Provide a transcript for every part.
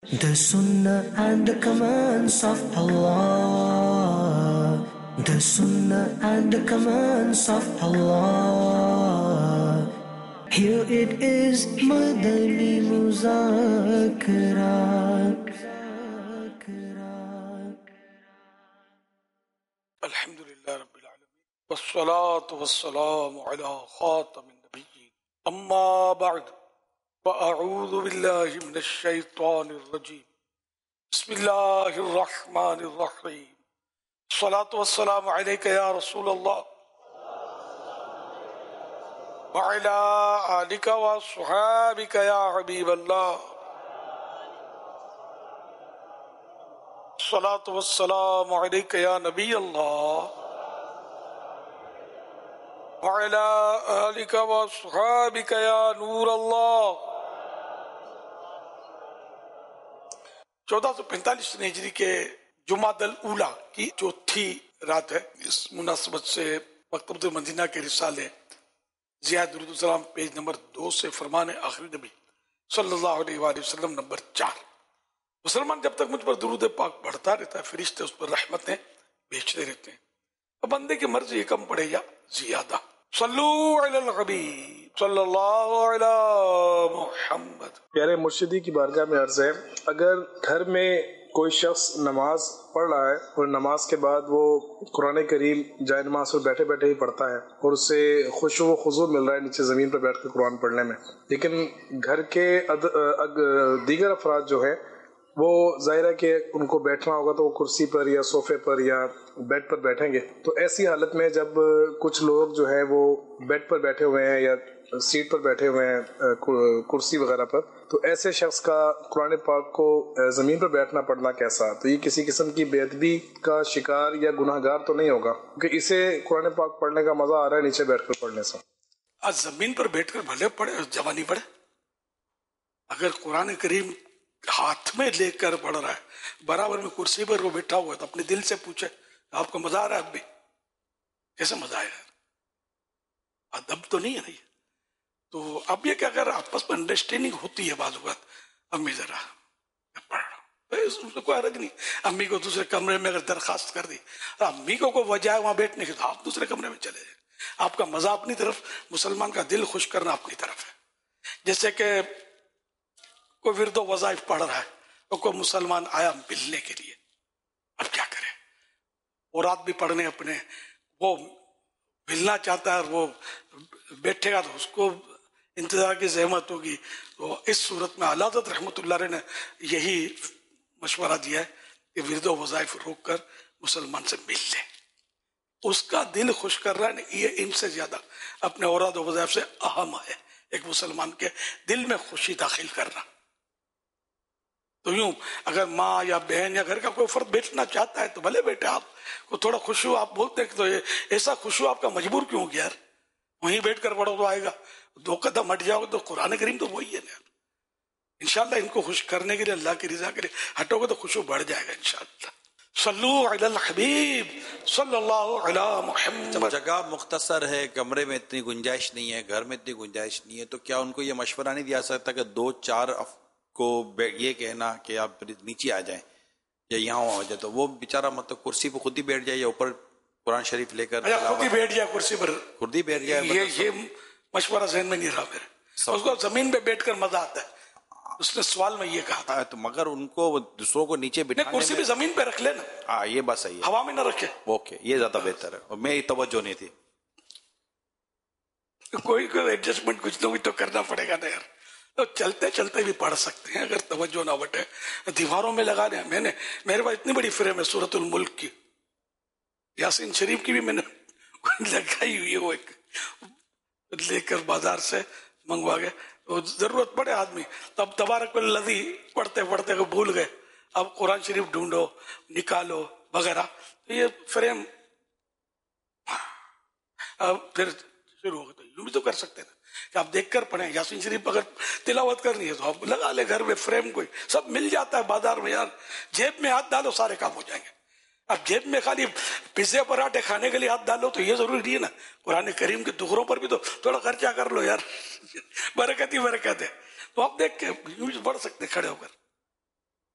The Sunnah and the commands of Allah. The Sunnah and the commands of Allah. Here it is, Madani Muzakara. الحمدللہ رب العالمین والصلاة والسلام على خاتم النبیین اما بعد فاعوذ باللہ من الشیطان الرجیم بسم اللہ الرحمن الرحیم الصلاة والسلام علیک یا رسول اللہ وعلى آلک وصحابک یا حبیب اللہ الصلاة والسلام علیک یا نبی اللہ وعلی آلک وصحابک یا نور اللہ۔ 1445 ہجری کے جمادی الاولیٰ کی چوتھی رات ہے۔ اس مناسبت سے مکتبۃ المدینہ کے رسالے ضیاء درود السلام پیج نمبر 2 سے فرمان آخری نبی صلی اللہ علیہ وآلہ وسلم نمبر 4۔ مسلمان جب تک مجھ پر درود پاک بڑھتا رہتا ہے، فرشتے اس پر رحمتیں بھیجتے رہتے ہیں۔ اب بندے کی مرضی کم پڑے یا زیادہ۔ صلو علی الحبیب صلی اللہ علی محمد۔ پیارے مرشدی کی بارگاہ میں عرض ہے، اگر گھر میں کوئی شخص نماز پڑھ رہا ہے اور نماز کے بعد وہ قرآن کریم جائے نماز پر بیٹھے بیٹھے ہی پڑھتا ہے اور اسے خشوع و خضوع مل رہا ہے نیچے زمین پر بیٹھ کے قرآن پڑھنے میں، لیکن گھر کے دیگر افراد جو ہیں وہ ظاہر ہے کہ ان کو بیٹھنا ہوگا تو وہ کرسی پر یا صوفے پر یا بیڈ پر بیٹھیں گے، تو ایسی حالت میں جب کچھ لوگ جو ہے وہ بیڈ پر بیٹھے ہوئے ہیں یا سیٹ پر بیٹھے ہوئے ہیں کرسی وغیرہ پر، تو ایسے شخص کا قرآن پاک کو زمین پر بیٹھنا پڑھنا کیسا؟ تو یہ کسی قسم کی بے ادبی کا شکار یا گناہ گار تو نہیں ہوگا، کیونکہ اسے قرآن پاک پڑھنے کا مزہ آ رہا ہے نیچے بیٹھ کر پڑھنے سے۔ آج زمین پر بیٹھ کر بھلے پڑھے جوانی پڑھے، اگر قرآن کریم ہاتھ میں لے کر پڑھ رہا ہے، برابر میں کرسی پر وہ بیٹھا ہوا ہے، تو اپنے دل سے پوچھے آپ کو مزہ آ رہا ہے؟ اب بھی کیسے مزہ آئے گا؟ ادب تو نہیں ہے نا یہ۔ تو اب یہ کہ اگر آپس میں انڈرسٹینڈنگ ہوتی ہے بعض اوقات، امی ذرا میں پڑھ رہا ہوں، اس میں کوئی حرج نہیں۔ امی کو دوسرے کمرے میں اگر درخواست کر دی، امی کو کوئی وجہ ہے وہاں بیٹھنے کی، تو آپ دوسرے کمرے میں چلے جائیں۔ آپ کا مزہ اپنی طرف، مسلمان کا دل خوش کرنا اپنی طرف ہے۔ جیسے کہ کوئی ورد و وظائف پڑھ رہا ہے اور کوئی مسلمان آیا ملنے کے لیے، اب کیا کرے؟ اوراد بھی پڑھنے اپنے، وہ ملنا چاہتا ہے اور وہ بیٹھے گا تو اس کو انتظار کی زحمت ہوگی۔ تو اس صورت میں اعلیٰ حضرت رحمۃ اللہ علیہ نے یہی مشورہ دیا ہے کہ ورد و وظائف روک کر مسلمان سے مل لے، اس کا دل خوش کر رہا ہے۔ یہ ان سے زیادہ اپنے اوراد و وظائف سے اہم ہے ایک مسلمان کے دل میں خوشی داخل کرنا۔ تو یوں اگر ماں یا بہن یا گھر کا کوئی فرد بیٹھنا چاہتا ہے تو بھلے بیٹھے، آپ کو تھوڑا خوشو آپ بولتے ہیں تو ایسا خوشو آپ کا مجبور کیوں ہو گیا یار؟ وہیں بیٹھ کر پڑھو تو آئے گا، 2 قدم ہٹ جاؤ تو قرآن کریم تو وہی ہے نا۔ انشاءاللہ ان کو خوش کرنے کے لیے اللہ کی رضا کے لیے ہٹو گے تو خوشو بڑھ جائے گا انشاءاللہ۔ صلو علی الحبیب صلی اللہ علی محمد۔ جب جگہ مختصر ہے، کمرے میں اتنی گنجائش نہیں ہے، گھر میں اتنی گنجائش نہیں ہے، تو کیا ان کو یہ مشورہ نہیں دیا سکتا کہ 2-4 کو یہ کہنا کہ آپ نیچے آ جائیں یا یہاں ہو جائے، تو وہ بیچارہ مطلب کرسی پہ خود ہی بیٹھ جائے یا اوپر قرآن شریف لے کر خود ہی بیٹھ جائے کرسی پر، خود ہی بیٹھ جائے؟ یہ مشورہ ذہن میں نہیں رہا میرے۔ اس کو زمین پہ بیٹھ کر مزہ آتا ہے، اس نے سوال میں یہ کہا تھا۔ تو مگر ان کو دوسروں کو نیچے بٹھانے کرسی بھی زمین پہ رکھ لینا، ہاں یہ بات صحیح ہے، ہوا میں نہ رکھے۔ اوکے، یہ زیادہ بہتر ہے، اور میری توجہ نہیں تھی۔ کوئی ایڈجسٹمنٹ کچھ نہ کچھ تو کرنا پڑے گا نا یار۔ تو چلتے چلتے بھی پڑھ سکتے ہیں اگر توجہ نہ بٹے، دیواروں میں لگا دیں۔ میرے پاس اتنی بڑی فریم ہے سورۃ الملک کی، یاسین شریف کی بھی میں نے لگائی ہوئی ہے، وہ ایک لے کر بازار سے منگوا کے، ضرورت پڑے آدمی تب تبارک الذی پڑھتے پڑھتے کو بھول گئے، اب قرآن شریف ڈھونڈو نکالو وغیرہ، یہ فریم اب پھر شروع ہو گئے۔ تو یوں بھی تو کر سکتے ہیں کہ آپ دیکھ کر پڑھیں، یاسین شریف اگر تلاوت کرنی ہے تو آپ لگا لیں گھر میں فریم، کوئی سب مل جاتا ہے بازار میں یار، جیب میں ہاتھ ڈالو سارے کام ہو جائیں گے۔ اب جیب میں خالی پیزے پراٹھے کھانے کے لیے ہاتھ ڈالو تو یہ ضروری نہیں ہے نا، قرآن کریم کے ٹکڑوں پر بھی تو تھوڑا خرچہ کر لو یار، برکت ہی برکت ہے۔ تو آپ دیکھ کے یوں پڑھ سکتے کھڑے ہو کر۔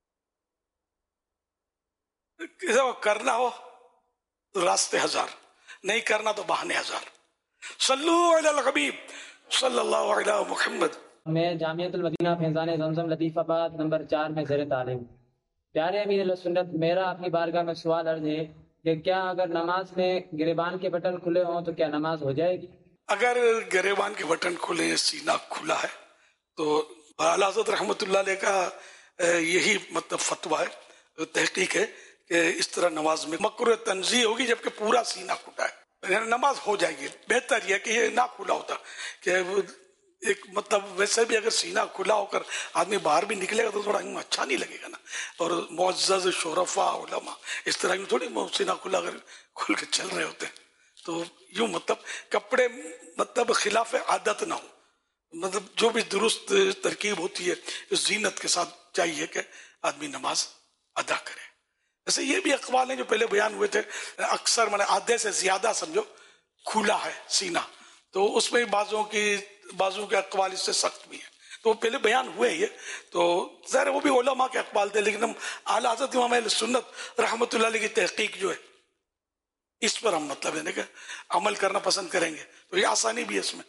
کرنا ہو تو راستے ہزار، نہیں کرنا تو بہانے ہزار. صلو علی الحبیب صلی اللہ علی محمد. میں جامعۃ المدینہ فیضان زمزم لطیف آباد نمبر 4 میں زیر تعلیم. پیارے امیر علیہ سنت، میرا آپ کی بارگاہ میں سوال عرض ہے کہ کیا اگر نماز میں گریبان کے بٹن کھلے ہوں تو کیا نماز ہو جائے گی؟ اگر گریبان کے بٹن کھلے، سینہ کھلا ہے، تو اعلیٰ حضرت رحمۃ اللہ علیہ کا یہی مطلب فتویٰ ہے، تحقیق ہے کہ اس طرح نماز میں مکروہ تنزیہ ہوگی جبکہ پورا سینہ کھلا ہے، یعنی نماز ہو جائے گی. بہتر یہ کہ یہ نہ کھلا ہوتا، کہ ایک مطلب ویسے بھی اگر سینہ کھلا ہو کر آدمی باہر بھی نکلے گا تو تھوڑا اچھا نہیں لگے گا نا. اور معزز شرفا علماء اس طرح یوں تھوڑی سینہ کھلا اگر کھل کے چل رہے ہوتے ہیں، تو یوں مطلب کپڑے مطلب خلاف عادت نہ ہو، مطلب جو بھی درست ترکیب ہوتی ہے اس زینت کے ساتھ چاہیے کہ آدمی نماز ادا کرے. ویسے یہ بھی اقوال ہیں جو پہلے بیان ہوئے تھے، اکثر میں نے آدھے سے زیادہ سمجھو کھلا ہے سینہ، تو اس میں بازو کے اقوال اس سے سخت بھی ہیں، تو وہ پہلے بیان ہوئے ہی ہے. تو ظاہر وہ بھی علماء کے اقوال تھے، لیکن ہم اعلیٰ حضرت امام اہل سنت رحمۃ اللہ علیہ کی تحقیق جو ہے اس پر ہم مطلب ہے کہ عمل کرنا پسند کریں گے. تو یہ آسانی بھی ہے اس میں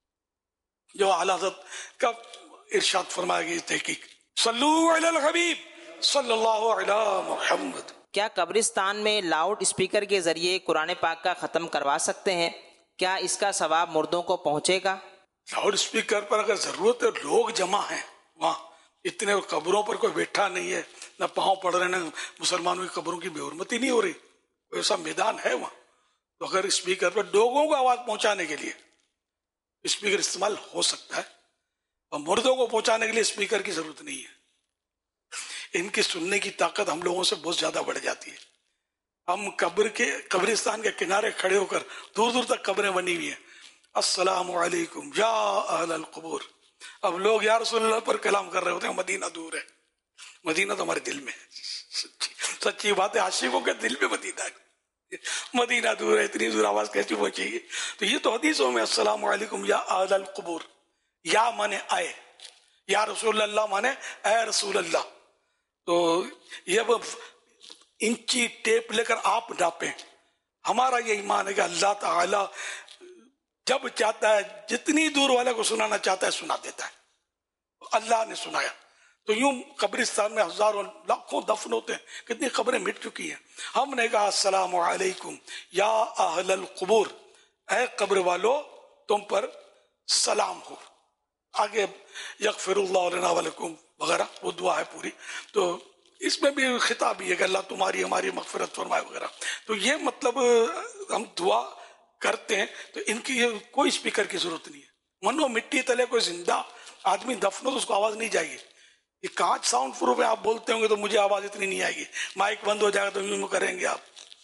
جو اعلیٰ حضرت کا ارشاد فرمایا گیا تحقیق. صلو علی الحبیب صلی اللہ علی محمد. کیا قبرستان میں لاؤڈ اسپیکر کے ذریعے قرآن پاک کا ختم کروا سکتے ہیں؟ کیا اس کا ثواب مردوں کو پہنچے گا؟ لاؤڈ اسپیکر پر اگر ضرورت ہے، لوگ جمع ہیں وہاں، اتنے قبروں پر کوئی بیٹھا نہیں ہے، نہ پاؤں پڑ رہے، نہ مسلمانوں کی قبروں کی بے حرمتی نہیں ہو رہی، ایسا میدان ہے وہاں، تو اگر اسپیکر پر لوگوں کو آواز پہنچانے کے لیے اسپیکر استعمال ہو سکتا ہے، اور مردوں کو پہنچانے کے لیے اسپیکر کی ضرورت نہیں ہے. ان کی سننے کی طاقت ہم لوگوں سے بہت زیادہ بڑھ جاتی ہے. ہم قبرستان کے کنارے کھڑے ہو کر، دور دور تک قبریں بنی ہوئی ہیں، السلام علیکم یا اہل القبور. اب لوگ یا رسول اللہ پر کلام کر رہے ہوتے ہیں. مدینہ دور ہے، مدینہ تو ہمارے دل میں ہے. سچی بات ہے، عاشقوں کے دل میں مدینہ ہے. مدینہ دور ہے، اتنی دور آواز کیسی پہنچے گی؟ تو یہ تو حدیثوں میں السلام علیکم یا اہل القبور، یا مانے آئے، یا رسول اللہ مانے اے رسول اللہ. تو یہ انچی ٹیپ لے کر آپ ناپیں. ہمارا یہ ایمان ہے کہ اللہ تعالی جب چاہتا ہے جتنی دور والے کو سنانا چاہتا ہے سنا دیتا ہے. اللہ نے سنایا. تو یوں قبرستان میں ہزاروں لاکھوں دفن ہوتے ہیں، کتنی قبریں مٹ چکی ہیں. ہم نے کہا السلام علیکم یا اہل القبور، اے قبر والو تم پر سلام ہو. آگے یغفر اللہ لنا ولکم وغیرہ وہ دعا ہے پوری. تو اس میں بھی خطاب یہ ہے کہ اللہ تمہاری ہماری مغفرت فرمائے وغیرہ. تو یہ مطلب ہم دعا کرتے ہیں، تو ان کی کوئی اسپیکر کی ضرورت نہیں ہے. منو مٹی تلے کوئی زندہ آدمی دفن ہو تو اس کو آواز نہیں جائے گی. یہ کانچ ساؤنڈ پروف ہے، آپ بولتے ہوں گے تو مجھے آواز اتنی نہیں آئے گی. مائک بند ہو جائے گا تو یوں کریں گے، آپ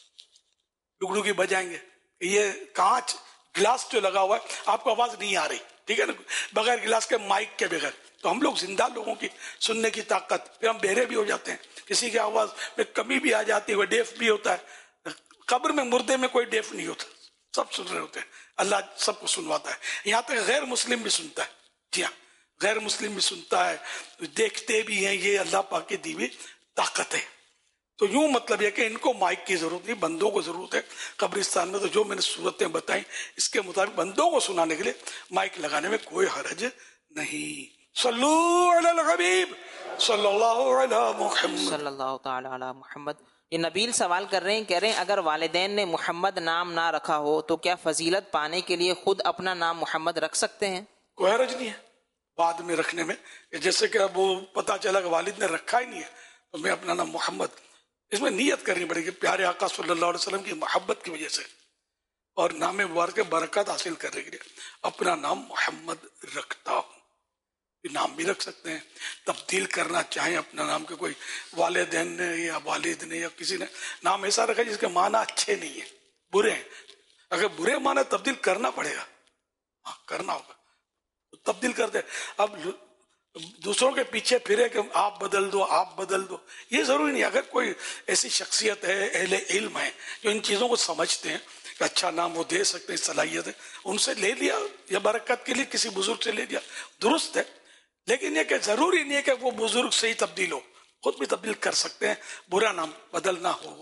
ڈگڈگی بجائیں گے. یہ کانچ گلاس جو لگا ہوا ہے آپ کو آواز نہیں آ رہی، ٹھیک ہے نا، بغیر گلاس کے، مائک کے بغیر. تو ہم لوگ زندہ لوگوں کی سننے کی طاقت، پھر ہم بہرے بھی ہو جاتے ہیں، کسی کی آواز میں کمی بھی آ جاتی ہے، وہ ڈیف بھی ہوتا ہے. قبر میں مردے میں کوئی ڈیف نہیں ہوتا، سب سن رہے ہوتے ہیں. اللہ سب کو سنواتا ہے، یہاں تک غیر مسلم بھی سنتا ہے. جی ہاں، غیر مسلم بھی سنتا ہے، دیکھتے بھی ہیں. یہ اللہ پاک کی دی ہوئی طاقت ہے. تو یوں مطلب یہ کہ ان کو مائک کی ضرورت نہیں، بندوں کو ضرورت ہے قبرستان میں. تو جو میں نے صورتیں بتائیں اس کے مطابق بندوں کو سنانے کے لیے مائک لگانے میں کوئی حرج نہیں. صلو علی الحبیب صلی اللہ علی محمد صلی اللہ تعالی علی محمد. یہ نبیل سوال کر رہے ہیں، کہہ رہے ہیں اگر والدین نے محمد نام نہ رکھا ہو تو کیا فضیلت پانے کے لیے خود اپنا نام محمد رکھ سکتے ہیں؟ کوئی حرج نہیں ہے بعد میں رکھنے میں. جیسے کہ اب وہ پتہ چلا کہ والد نے رکھا ہی نہیں ہے تو میں اپنا نام محمد، اس میں نیت کرنی پڑے گی پیارے آقا صلی اللہ علیہ وسلم کی محبت کی وجہ سے اور نام مبارک برکات حاصل کرنے کے لیے اپنا نام محمد رکھتا ہوں. یہ نام بھی رکھ سکتے ہیں، تبدیل کرنا چاہیں اپنا نام کے کوئی والدین نے یا والد نے یا کسی نے نام ایسا رکھا جس کے معنی اچھے نہیں ہیں، برے ہیں. اگر برے معنی تبدیل کرنا پڑے گا، ہاں کرنا ہوگا، تبدیل کر دے. اب دوسروں کے پیچھے پھرے کہ آپ بدل دو آپ بدل دو، یہ ضروری نہیں. اگر کوئی ایسی شخصیت ہے، اہل علم ہے جو ان چیزوں کو سمجھتے ہیں کہ اچھا نام وہ دے سکتے ہیں، صلاحیت ہے، ان سے لے لیا یا برکت کے لیے کسی بزرگ سے لے لیا، درست ہے. لیکن یہ کہ ضروری نہیں ہے کہ وہ بزرگ سے ہی تبدیل ہو، خود بھی تبدیل کر سکتے ہیں، برا نام بدلنا ہوگا.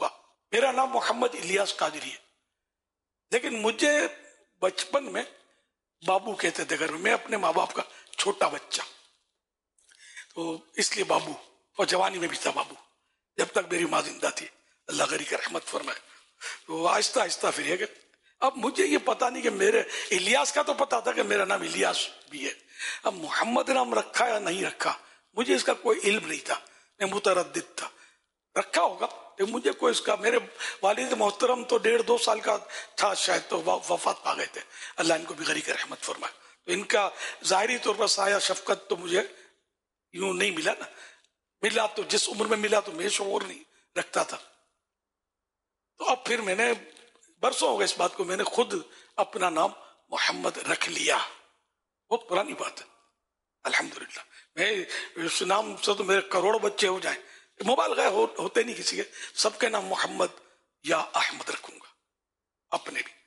میرا نام محمد الیاس قادری ہے، لیکن مجھے بچپن میں بابو کہتے تھے گھر میں اپنے ماں باپ کا چھوٹا بچہ، تو اس لیے بابو، اور جوانی میں بھی تھا بابو جب تک میری ماں زندہ تھی، اللہ غری کا رحمت فرمائے. تو آہستہ آہستہ پھر یہ کہ اب مجھے یہ پتا نہیں کہ میرے الیاس کا تو پتا تھا کہ میرا نام الیاس بھی ہے، اب محمد نام رکھا یا نہیں رکھا مجھے اس کا کوئی علم نہیں تھا، میں متردد تھا. رکھا ہوگا لیکن مجھے کوئی اس کا، میرے والد محترم تو 1.5-2 سال کا تھا شاید تو وفات پا گئے تھے، اللہ ان کو بھی غری کا رحمت فرمائے. تو ان کا ظاہری طور پر سایہ شفقت تو مجھے یوں نہیں ملا نا، ملا تو جس عمر میں ملا تو میں شعور نہیں رکھتا تھا. تو اب پھر میں نے برسوں ہو گئے اس بات کو، میں نے خود اپنا نام محمد رکھ لیا، بہت پرانی بات ہے الحمدللہ. میں اس نام سے تو میرے کروڑوں بچے ہو جائیں، مبالغہ ہوتے نہیں کسی کے، سب کے نام محمد یا احمد رکھوں گا اپنے بھی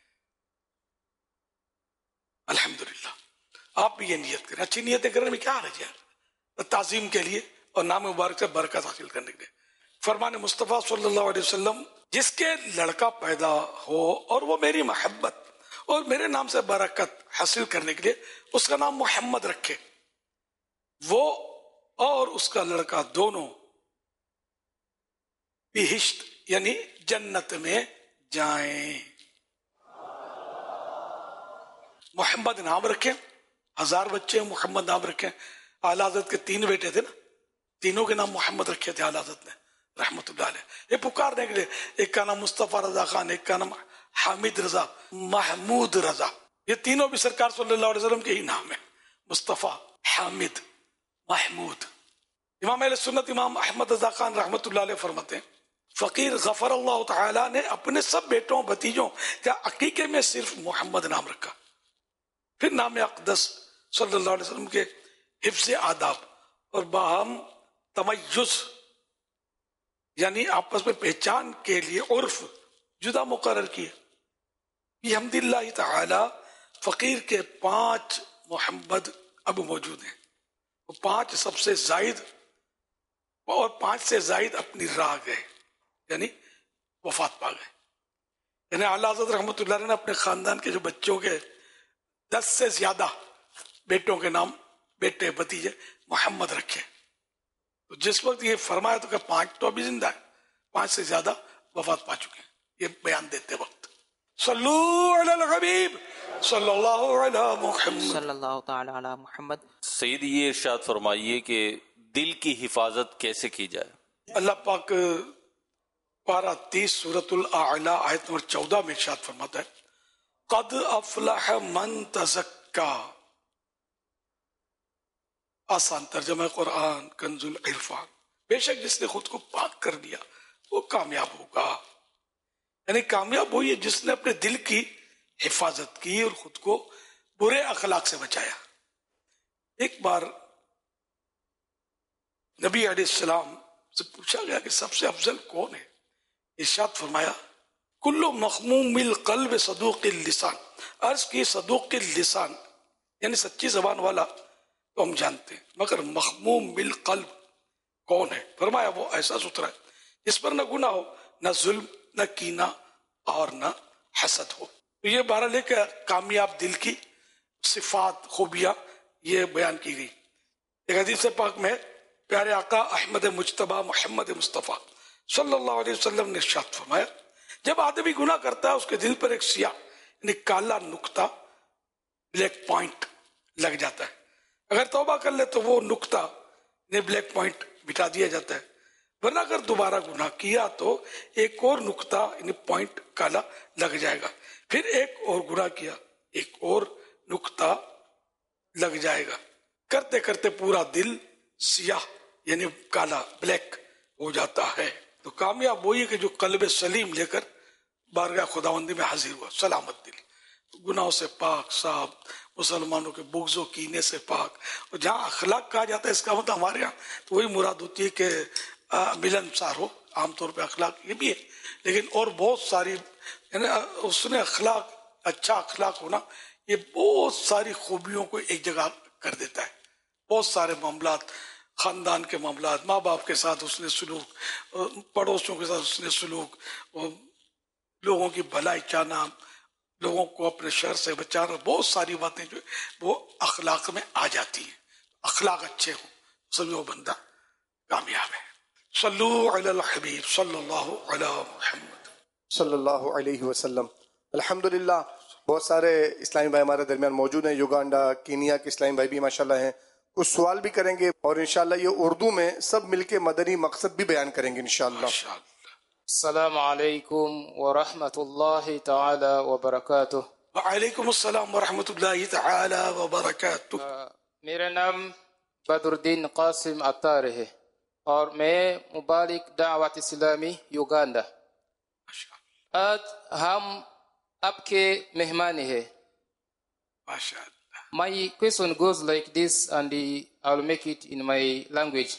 الحمدللہ. آپ بھی یہ نیت کریں، اچھی نیتیں کرنے میں کیا حرج ہے، تعظیم کے لیے اور نام مبارک سے برکت حاصل کرنے کے لیے. فرمان مصطفیٰ صلی اللہ علیہ وسلم، جس کے لڑکا پیدا ہو اور وہ میری محبت اور میرے نام سے برکت حاصل کرنے کے لیے اس کا نام محمد رکھے، وہ اور اس کا لڑکا دونوں بہشت یعنی جنت میں جائیں. محمد نام رکھیں، 1000 بچے محمد نام رکھیں. اعلی حضرت کے 3 بیٹے تھے نا، تینوں کے نام محمد رکھے تھے اعلی حضرت نے رحمت اللہ علیہ. یہ پکارنے کے لیے، ایک کا نام مصطفیٰ رضا خان، ایک کا نام حامد رضا، محمود رضا، یہ تینوں بھی سرکار صلی اللہ علیہ وسلم کے ہی نام ہے، مصطفیٰ، حامد، محمود. امام اہل سنت امام احمد رضا خان رحمت اللہ علیہ فرماتے ہیں، فقیر غفر اللہ تعالی نے اپنے سب بیٹوں بھتیجوں کا عقیقے میں صرف محمد نام رکھا. پھر نام اقدس صلی اللہ علیہ وسلم کے حفظ آداب اور باہم تمیز یعنی آپس میں پہچان کے لیے عرف جدا مقرر کیے. بحمد اللہ تعالی فقیر کے 5 محمد اب موجود ہیں، وہ 5 سب سے زائد اور 5 سے زائد اپنی راہ گئے یعنی وفات پا گئے. یعنی اعلیٰ حضرت رحمت اللہ نے اپنے خاندان کے جو بچوں کے 10 سے زیادہ بیٹوں کے نام، بیٹے بھتیجے محمد رکھے. تو جس وقت یہ فرمایا تو کہ 5 تو ابھی زندہ ہے، 5 سے زیادہ وفات پا چکے ہیں. یہ بیان دیتے وقت صلو علی الحبیب صلی اللہ علی محمد صلی اللہ تعالی علی محمد. سید یہ ارشاد فرمائیے کہ دل کی حفاظت کیسے کی جائے؟ اللہ پاک پارہ 30 سورۃ الاعلی آیت نمبر 14 میں ارشاد فرماتا ہے، قد افلح من تزکا. آسان ترجمہ قرآن کنز العرفان، بے شک جس نے خود کو پاک کر دیا وہ کامیاب ہوگا. یعنی کامیاب ہوئی ہے جس نے اپنے دل کی حفاظت کی اور خود کو برے اخلاق سے بچایا. ایک بار نبی علیہ السلام سے پوچھا گیا کہ سب سے افضل کون ہے؟ ارشاد فرمایا، کل مخموم القلب صدوق اللسان. عرض کی صدوق اللسان یعنی سچی زبان والا تو ہم جانتے ہیں، مگر مخموم بالقلب کون ہے؟ فرمایا وہ ایسا ستھرا ہے جس پر نہ گناہ ہو، نہ ظلم، نہ کینہ اور نہ حسد ہو. تو یہ بہرحال لے کے کامیاب دل کی صفات خوبیاں یہ بیان کی گئی. ایک حدیث پاک میں پیارے آقا احمد مجتبی محمد مصطفیٰ صلی اللہ علیہ وسلم نے ارشاد فرمایا، جب آدمی گناہ کرتا ہے اس کے دل پر ایک سیاہ یعنی کالا نقطہ، بلیک پوائنٹ لگ جاتا ہے. اگر توبہ کر لے تو وہ نقطہ یعنی بلیک پوائنٹ مٹا دیا جاتا ہے، ورنہ اگر دوبارہ گناہ کیا تو ایک اور نقطہ یعنی پوائنٹ کالا لگ جائے گا. پھر ایک اور گناہ کیا، ایک اور نقطہ لگ جائے گا. کرتے کرتے پورا دل سیاہ یعنی کالا بلیک ہو جاتا ہے. تو کامیاب وہی ہے کہ جو قلب سلیم لے کر بارگاہ خداوندی میں حاضر ہوا، سلامت دل، گناہوں سے پاک صاحب، مسلمانوں کے بغض و کینے سے پاک. اور جہاں اخلاق کہا جاتا ہے اس کا مطلب ہمارے یہاں تو وہی مراد ہوتی ہے کہ ملنسار ہو، عام طور پہ اخلاق یہ بھی ہے، لیکن اور بہت ساری یعنی اس نے اخلاق، اچھا اخلاق ہونا یہ بہت ساری خوبیوں کو ایک جگہ کر دیتا ہے. بہت سارے معاملات خاندان کے معاملات، ماں باپ کے ساتھ حسن سلوک، پڑوسیوں کے ساتھ حسن سلوک، لوگوں کی بھلائی چاہنا، لوگوں کو اپنے شر سے بچانا، بہت ساری باتیں جو وہ اخلاق میں آ جاتی ہیں. اخلاق اچھے ہوں سمجھو وہ بندہ کامیاب ہے. صلو علی الحبیب صلی اللہ علی محمد صلی اللہ علیہ وسلم. الحمدللہ بہت سارے اسلامی بھائی ہمارے درمیان موجود ہیں، یوگانڈا، کینیا کے اسلامی بھائی بھی ماشاءاللہ ہیں. کچھ سوال بھی کریں گے اور انشاءاللہ یہ اردو میں سب مل کے مدنی مقصد بھی بیان کریں گے انشاءاللہ. السلام علیکم ورحمۃ اللہ تعالی وبرکاتہ. وعلیکم السلام ورحمۃ اللہ تعالی وبرکاتہ. میرا نام بدر الدین قاسم عطار ہے اور میں مبارک دعوت اسلامی یوگانڈا. آج ہم آپ کے مہمان ہیں. My question goes like this and I'll make it in my language.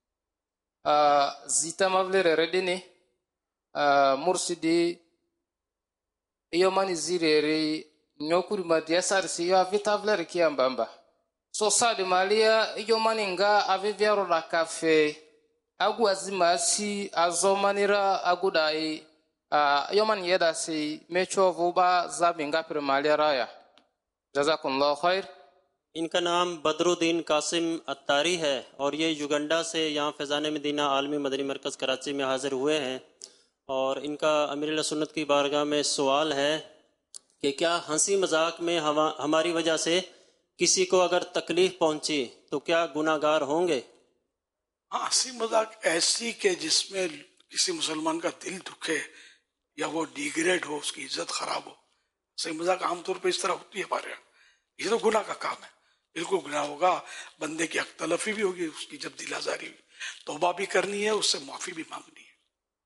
Zita mavlere redini mursidi iyo mani zireri nyokuri madiasar si yo avitavlere kiambamba. So sadi malia iyo mani nga avivyaro la kafe agu azima si azomanira agudai iyo mani yeda si mecho vuba zabinga per malia raya. جزاکم اللہ خیر. ان کا نام بدر الدین قاسم عطاری ہے اور یہ یوگنڈا سے یہاں فیضان مدینہ عالمی مدنی مرکز کراچی میں حاضر ہوئے ہیں. اور ان کا امیر اہل سنت کی بارگاہ میں سوال ہے کہ کیا ہنسی مذاق میں ہماری وجہ سے کسی کو اگر تکلیف پہنچی تو کیا گناہ گار ہوں گے؟ ہاں، ہنسی مذاق ایسی کہ جس میں کسی مسلمان کا دل دکھے یا وہ ڈیگریڈ ہو، اس کی عزت خراب ہو. ہنسی مذاق عام طور پہ اس طرح ہوتی ہے ہمارے یہاں. یہ تو گناہ کا کام ہے، بالکل گناہ ہوگا. بندے کی حق تلفی بھی ہوگی، اس کی جب دل آزاری ہوئی توبہ بھی کرنی ہے، اس سے معافی بھی مانگنی ہے.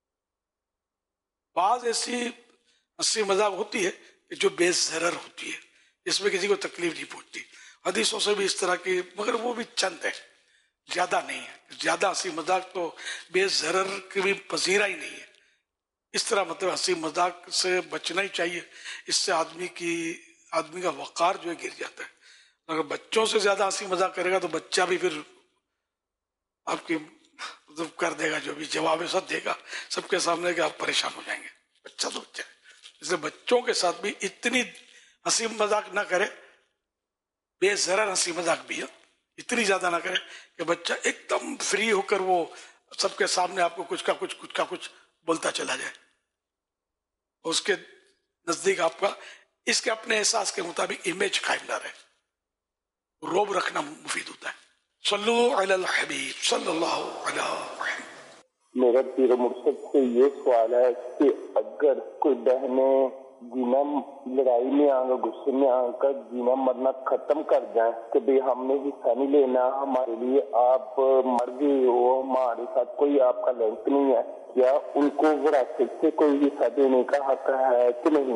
بعض ایسی ہنسی مذاق ہوتی ہے کہ جو بے ضرر ہوتی ہے، جس میں کسی کو تکلیف نہیں پہنچتی. حدیثوں سے بھی اس طرح کی، مگر وہ بھی چند ہے، زیادہ نہیں ہے. زیادہ ہنسی مذاق تو بے ضرر کی بھی پذیرہ ہی نہیں ہے. اس طرح مطلب ہنسی مذاق سے بچنا ہی چاہیے. اس سے آدمی کا وقار جو ہے گر جاتا ہے. اگر بچوں سے زیادہ ہنسی مذاق کرے گا تو بچہ بھی پھر آپ کی مطلب کر دے گا، جو بھی جواب سب دے گا سب کے سامنے کہ آپ پریشان ہو جائیں گے. بچہ تو بچہ ہے. اس لیے بچوں کے ساتھ بھی اتنی ہنسی مذاق نہ کرے، بے ضرر ہنسی مذاق بھی ہے، اتنی زیادہ نہ کرے کہ بچہ ایک دم فری ہو کر وہ سب کے سامنے آپ کو کچھ کا کچھ بولتا چلا جائے. اس کے نزدیک آپ کا اس کے اپنے احساس کے مطابق امیج قائم نہ رہے. روب رکھنا مفید ہوتا ہے. صلو علی الحبیب صلی اللہ علیہ وسلم. میرا پیر مرشد سے یہ سوال ہے کہ اگر کوئی بہنیں جینا لڑائی میں آ کر غصے میں آ کر جینا مرنا ختم کر جائیں کہ بھئی ہم نے حصہ نہیں لینا، ہمارے لیے آپ مر گئے ہو، ہمارے ساتھ کوئی آپ کا لنک نہیں ہے، کیا ان کو وراثت سے کوئی حصہ دینے کا حق ہے کہ نہیں؟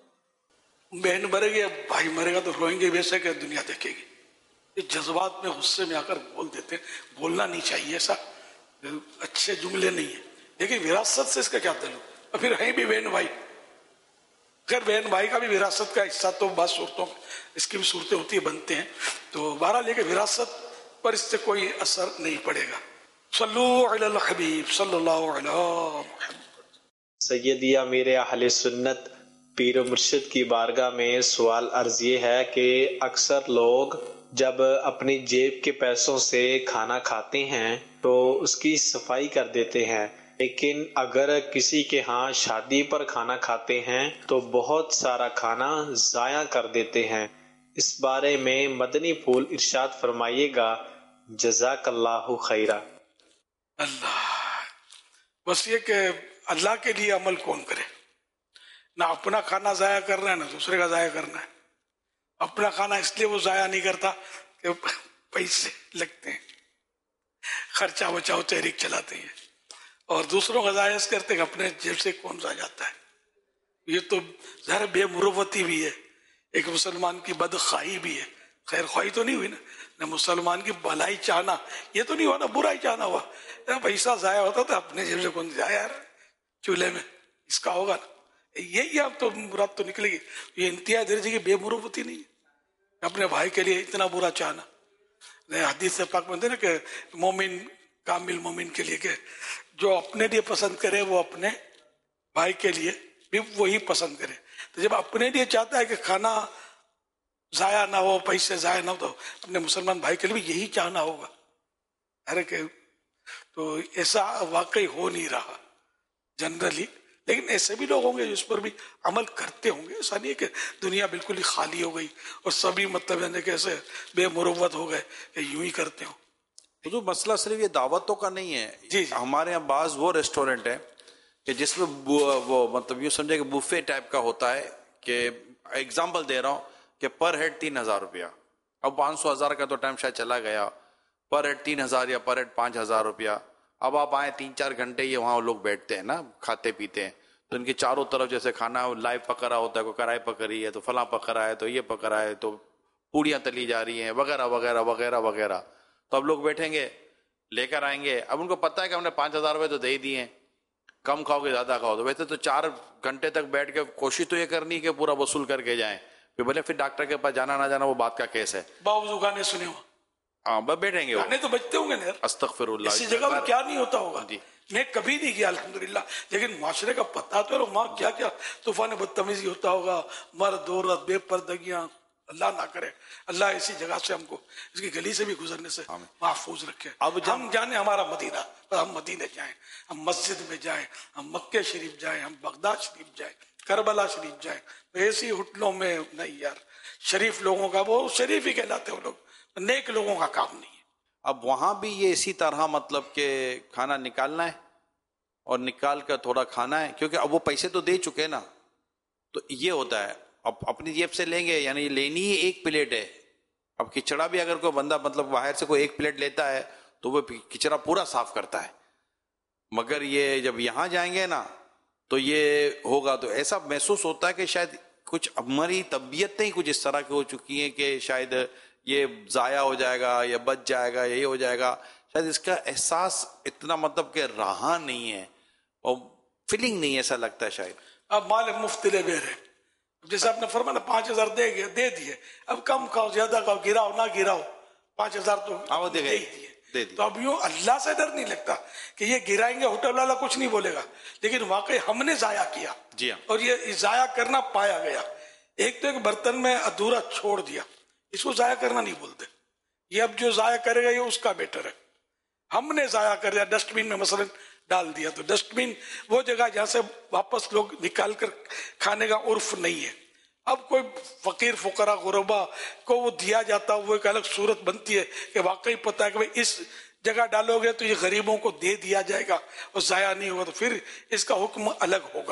بہن مرے گی، بھائی مرے گا تو روئیں گے ویسے کہ دنیا دیکھے گی. یہ جذبات میں غصے میں آ کر بول دیتے ہیں، بولنا نہیں چاہیے، ایسا اچھے جملے نہیں ہیں. لیکن وراثت سے اس کا کیا تعلق؟ اور پھر ہیں بھی بہن بھائی. اگر بہن بھائی کا بھی وراثت کا حصہ تو بعض صورتوں اس کی بھی صورتیں ہوتی ہیں، بنتے ہیں، تو بہرحال لے کے وراثت پر اس سے کوئی اثر نہیں پڑے گا. صلو علی الحبیب صلی اللہ علیہ محمد. سیدی امیر اہل سنت پیر و مرشد کی بارگاہ میں سوال عرض یہ ہے کہ اکثر لوگ جب اپنی جیب کے پیسوں سے کھانا کھاتے ہیں تو اس کی صفائی کر دیتے ہیں، لیکن اگر کسی کے ہاں شادی پر کھانا کھاتے ہیں تو بہت سارا کھانا ضائع کر دیتے ہیں. اس بارے میں مدنی پھول ارشاد فرمائیے گا، جزاک اللہ خیرہ. اللہ، بس یہ کہ اللہ کے لیے عمل کون کرے؟ نہ اپنا کھانا ضائع کرنا ہے نہ دوسرے کا ضائع کرنا ہے. اپنا کھانا اس لیے وہ ضائع نہیں کرتا کہ پیسے لگتے ہیں، خرچہ بچاؤ تحریک چلاتے ہیں، اور دوسروں کا ضائع کرتے ہیں اپنے جیب سے کون سا جاتا ہے. یہ تو ظاہر بے مروتی بھی ہے، ایک مسلمان کی بدخواہی بھی ہے. خیر خواہی تو نہیں ہوئی نہ مسلمان کی بھلائی چاہنا، یہ تو نہیں ہوا نا برائی چاہنا ہوا. پیسہ ضائع ہوتا تو اپنے جیب سے کون جائے یار، چولہے میں اس کا ہوگا نا. یہی آپ تو مراد تو نکلے گی. یہ انتہائی درجے کی بے مروتی نہیں ہے اپنے بھائی کے لیے اتنا برا چاہنا. حدیث سے پاک میں ہے نا کہ مومن کامل مومن کے لیے کہ جو اپنے لیے پسند کرے وہ اپنے بھائی کے لیے بھی وہی پسند کرے. تو جب اپنے لیے چاہتا ہے کہ کھانا ضائع نہ ہو, پیسے ضائع نہ ہو, تو اپنے مسلمان بھائی کے لیے بھی یہی چاہنا ہوگا. ارے کہ تو ایسا واقعی ہو نہیں رہا جنرلی, لیکن ایسے بھی لوگ ہوں گے جس پر بھی عمل کرتے ہوں گے. ایسا نہیں ہے کہ دنیا بالکل ہی خالی ہو گئی اور سبھی مطلب یعنی کہ ایسے بے مروت ہو گئے کہ یوں ہی کرتے ہوں. جو مسئلہ صرف یہ دعوتوں کا نہیں ہے. جی ہمارے یہاں بعض وہ ریسٹورینٹ ہیں کہ جس میں وہ مطلب یوں سمجھے کہ بوفے ٹائپ کا ہوتا ہے, کہ ایگزامپل دے رہا ہوں کہ پر ہیڈ 3,000 روپیہ. اب 500,000 کا تو ٹائم شاید چلا گیا, پر ہیڈ 3,000 یا پر ہیڈ 5,000 روپیہ. اب آپ آئیں 3-4 گھنٹے یہ وہاں لوگ بیٹھتے ہیں نا, کھاتے پیتے ہیں, تو ان کے چاروں طرف جیسے کھانا لائیو پکڑا ہوتا ہے, کوئی کڑھائی پکڑی ہے تو فلاں پکڑا ہے, تو یہ پکڑا ہے, تو پوڑیاں تلی جا رہی ہیں وغیرہ وغیرہ وغیرہ وغیرہ. تو اب لوگ بیٹھیں گے, لے کر آئیں گے. اب ان کو پتہ ہے کہ ہم نے 5,000 روپے تو دے ہی دیے, کم کھاؤ گے زیادہ کھاؤ. تو ویسے تو 4 گھنٹے تک بیٹھ کے کوشش تو یہ کرنی کہ پورا وصول کر کے جائیں, پھر بھلے پھر ڈاکٹر کے پاس جانا نہ جانا وہ بات کا کیس ہے. باوضو گانے سنے ہو, ہاں بس بیٹھیں گے, گانے تو بجتے ہوں گے نا, استغفر اللہ. اسی جگہ میں کیا نہیں ہوتا ہوگا. جی میں کبھی نہیں گیا الحمدللہ, لیکن معاشرے کا پتہ تو ہے وہاں کیا کیا طوفان بدتمیزی ہوتا ہوگا, مرد عورت بے پردگیاں. اللہ نہ کرے, اللہ اسی جگہ سے ہم کو اس کی گلی سے بھی گزرنے سے محفوظ رکھے. اب ہم جانے ہمارا مدینہ, ہم مدینے جائیں, ہم مسجد میں جائیں, ہم مکے شریف جائیں, ہم بغداد شریف جائیں, کربلا شریف جائیں. ایسی ہوٹلوں میں نہیں یار, شریف لوگوں کا وہ شریف ہی کہلاتے ہیں وہ لوگ, نیک لوگوں کا کام نہیں ہے. اب وہاں بھی یہ اسی طرح مطلب کہ کھانا نکالنا ہے اور نکال کر تھوڑا کھانا ہے, کیونکہ اب وہ پیسے تو دے چکے نا. تو یہ ہوتا ہے اب اپنی جیب سے لیں گے, یعنی لینی ہی 1 پلیٹ ہے. اب کچڑا بھی اگر کوئی بندہ مطلب باہر سے کوئی 1 پلیٹ لیتا ہے تو وہ کچڑا پورا صاف کرتا ہے, مگر یہ جب یہاں جائیں گے نا تو یہ ہوگا. تو ایسا محسوس ہوتا ہے کہ شاید کچھ ہماری طبیعتیں ہی کچھ اس طرح کی ہو چکی ہیں کہ شاید یہ ضائع ہو جائے گا یا بچ جائے گا یا یہ ہو جائے گا. شاید اس کا احساس اتنا مطلب کہ رہا نہیں ہے اور فیلنگ نہیں, ایسا لگتا ہے شاید. اب مال مفت لے بے رہے, جیسے آپ نے فرمایا 5,000 دے دیے, اب کم کھاؤ زیادہ کھاؤ, گراؤ نہ گراؤ, 5,000 تو دے ہی دیے. تو اب یوں اللہ سے ڈر نہیں لگتا کہ یہ گرائیں گے ہوٹل والا کچھ نہیں بولے گا, لیکن واقعی ہم نے ضائع کیا. جی ہاں, اور یہ ضائع کرنا پایا گیا. ایک تو ایک برتن میں ادھورا چھوڑ دیا, اس کو ضائع کرنا نہیں بولتے. یہ اب جو ضائع کرے گا یہ اس کا بیٹر ہے. ہم نے ضائع کر دیا, ڈسٹ بین میں مثلا ڈال دیا, تو ڈسٹ بین وہ جگہ جہاں سے واپس لوگ نکال کر کھانے کا عرف نہیں ہے. اب کوئی فقیر فقراء غربا کو وہ دیا جاتا, وہ ایک الگ صورت بنتی ہے کہ واقعی پتہ ہے کہ بھائی اس جگہ ڈالو گے تو یہ غریبوں کو دے دیا جائے گا اور ضائع نہیں ہوگا, تو پھر اس کا حکم الگ ہوگا.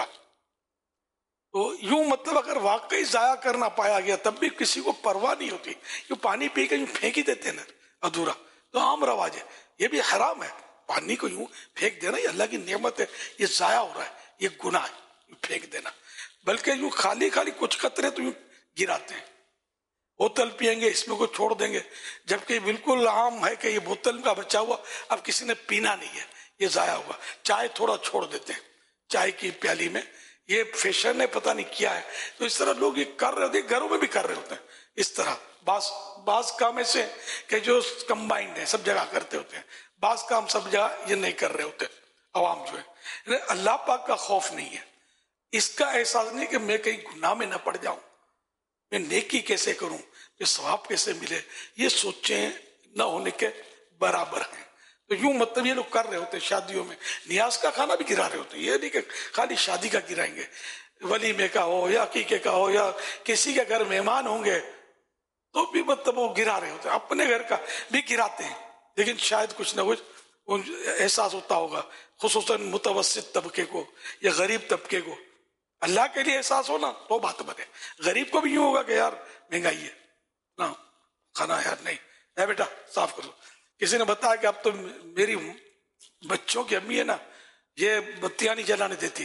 تو یوں مطلب اگر واقعی ضائع کرنا پایا گیا تب بھی کسی کو پرواہ نہیں ہوتی. یوں پانی پی کے یوں پھینک ہی دیتے نا ادھورا, تو عام رواج ہے. یہ بھی حرام ہے, پانی کو یوں پھینک دینا, یہ اللہ کی نعمت ہے, یہ ضائع ہو رہا ہے, یہ گناہ ہے یوں پھینک دینا. بلکہ یوں خالی کچھ قطرے تو یوں گراتے ہیں. بوتل پیئیں گے اس میں کوئی چھوڑ دیں گے, جبکہ بالکل عام ہے کہ یہ بوتل کا بچا ہوا اب کسی نے پینا نہیں ہے, یہ ضائع ہوا. چائے تھوڑا چھوڑ دیتے ہیں چائے کی پیالی میں, یہ فیشن ہے پتہ نہیں کیا ہے. تو اس طرح لوگ یہ کر رہے ہوتے ہیں, گھروں میں بھی کر رہے ہوتے ہیں اس طرح. بعض کام ایسے کہ جو کمبائنڈ ہے, سب جگہ کرتے ہوتے ہیں. بعض کام سب جگہ یہ نہیں کر رہے ہوتے عوام جو ہے. اللہ پاک کا خوف نہیں ہے, اس کا احساس نہیں کہ میں کہیں گناہ میں نہ پڑ جاؤں, میں نیکی کیسے کروں, یہ ثواب کیسے ملے, یہ سوچیں نہ ہونے کے برابر ہیں. تو یوں مطلب یہ لوگ کر رہے ہوتے ہیں. شادیوں میں نیاز کا کھانا بھی گرا رہے ہوتے ہیں, یہ نہیں کہ خالی شادی کا گرائیں گے, ولیمے کا ہو یا عقیقے کا ہو یا کسی کے گھر مہمان ہوں گے تو بھی مطلب وہ گرا رہے ہوتے ہیں. اپنے گھر کا بھی گراتے ہیں, لیکن شاید کچھ نہ کچھ احساس ہوتا ہوگا, خصوصاً متوسط طبقے کو یا غریب طبقے کو. اللہ کے لیے احساس ہونا تو بات بنے, غریب کو بھی یوں ہوگا کہ یار مہنگائی ہے نا, کھانا یار نہیں ہے, بیٹا صاف کرو. کسی نے بتایا کہ اب تو میری بچوں کی امی ہے نا, یہ بتیاں نہیں جلانے دیتی,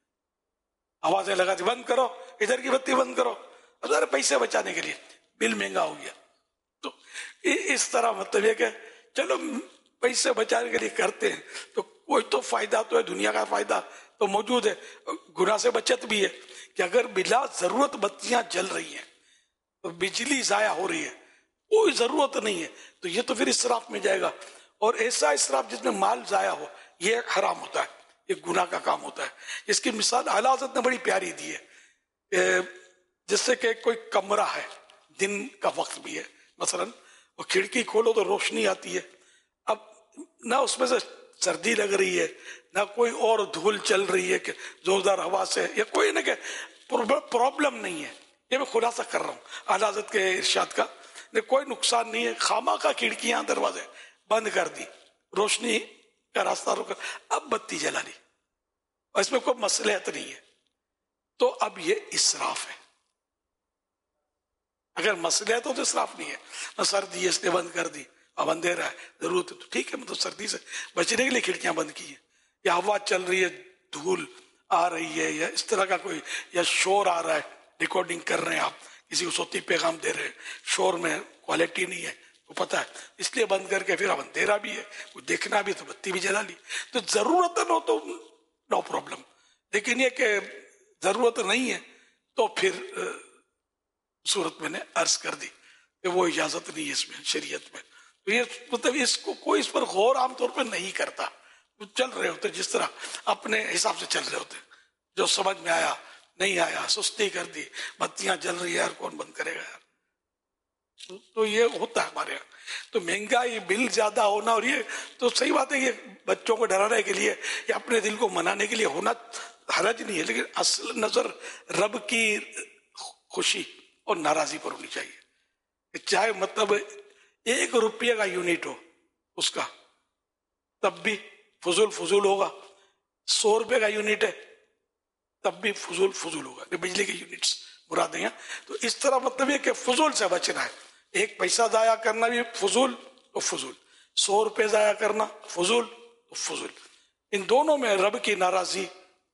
آوازیں لگاتی بند کرو, ادھر کی بتی بند کرو, ذرا پیسے بچانے کے لیے, بل مہنگا ہو گیا. تو اس طرح مطلب یہ کہ چلو پیسے بچانے کے لیے کرتے ہیں, تو کوئی تو فائدہ تو ہے, دنیا کا فائدہ تو موجود ہے. گناہ سے بچت بھی ہے کہ اگر بلا ضرورت بتیاں جل رہی ہیں, بجلی ضائع ہو رہی ہے, کوئی ضرورت نہیں ہے تو یہ تو پھر اسراف میں جائے گا. اور ایسا اسراف جس میں مال ضائع ہو یہ حرام ہوتا ہے, یہ گناہ کا کام ہوتا ہے. اس کی مثال اعلی حضرت نے بڑی پیاری دی ہے. جس سے کہ کوئی کمرہ ہے, دن کا وقت بھی ہے مثلا, اور کھڑکی کھولو تو روشنی آتی ہے. اب نہ اس میں سے سردی لگ رہی ہے نہ کوئی اور دھول چل رہی ہے کہ زوردار ہوا سے, یا کوئی نہ کہ پرابلم نہیں ہے. یہ میں خلاصہ کر رہا ہوں اعلی حضرت کے ارشاد کا. کوئی نقصان نہیں ہے, خامہ کا کھڑکیاں دروازے بند کر دی, روشنی کا راستہ روکا, اب بتی جلا لی, اور اس میں کوئی مصلحت نہیں ہے, تو اب یہ اسراف ہے. اگر مصلحت ہو تو اسراف نہیں ہے. سردی ہے اس نے بند کر دی, اب اندھیرا ہے, ضرورت ہے تو ٹھیک ہے, مطلب سردی سے بچنے کے لیے کھڑکیاں بند کی ہیں, یا ہوا چل رہی ہے, دھول آ رہی ہے, یا اس طرح کا کوئی, یا شور آ رہا ہے, ریکارڈنگ کر رہے ہیں آپ, کسی کو صوتی پیغام دے رہے ہیں, شور میں کوالٹی نہیں ہے, وہ پتہ ہے, اس لیے بند کر کے پھر اب اندھیرا بھی ہے, کچھ دیکھنا بھی تو بتی بھی جلا لی. تو ضرورت نہ ہو تو نو پرابلم, لیکن یہ کہ ضرورت نہیں ہے تو پھر صورت میں نے عرض کر دی کہ وہ اجازت نہیں ہے اس میں شریعت میں. تو یہ مطلب اس کو کوئی اس پر غور عام طور پہ نہیں کرتا, چل رہے ہوتے جس طرح اپنے حساب سے چل رہے ہوتے, جو سمجھ میں آیا نہیں آیا, سستی کر دی, بتیاں جل رہی ہے یار کون بند کرے گا یار. تو یہ ہوتا ہے ہمارے یہاں. تو مہنگائی, بل زیادہ ہونا, اور یہ تو صحیح بات ہے, یہ بچوں کو ڈرانے کے لیے یا اپنے دل کو منانے کے لیے ہونا حرج نہیں ہے, لیکن اصل نظر رب کی خوشی اور ناراضی پر ہونی چاہیے. چاہے مطلب 1 روپیہ کا یونٹ ہو اس کا, تب بھی فضول ہوگا. 100 روپے کا یونٹ ہے تب بھی فضول ہوگا. بجلی کے یونٹس مراد ہیں. تو اس طرح مطلب یہ کہ فضول سے بچنا ہے. 1 پیسہ ضائع کرنا بھی فضول تو فضول, 100 روپے ضائع کرنا فضول تو فضول. ان دونوں میں رب کی ناراضی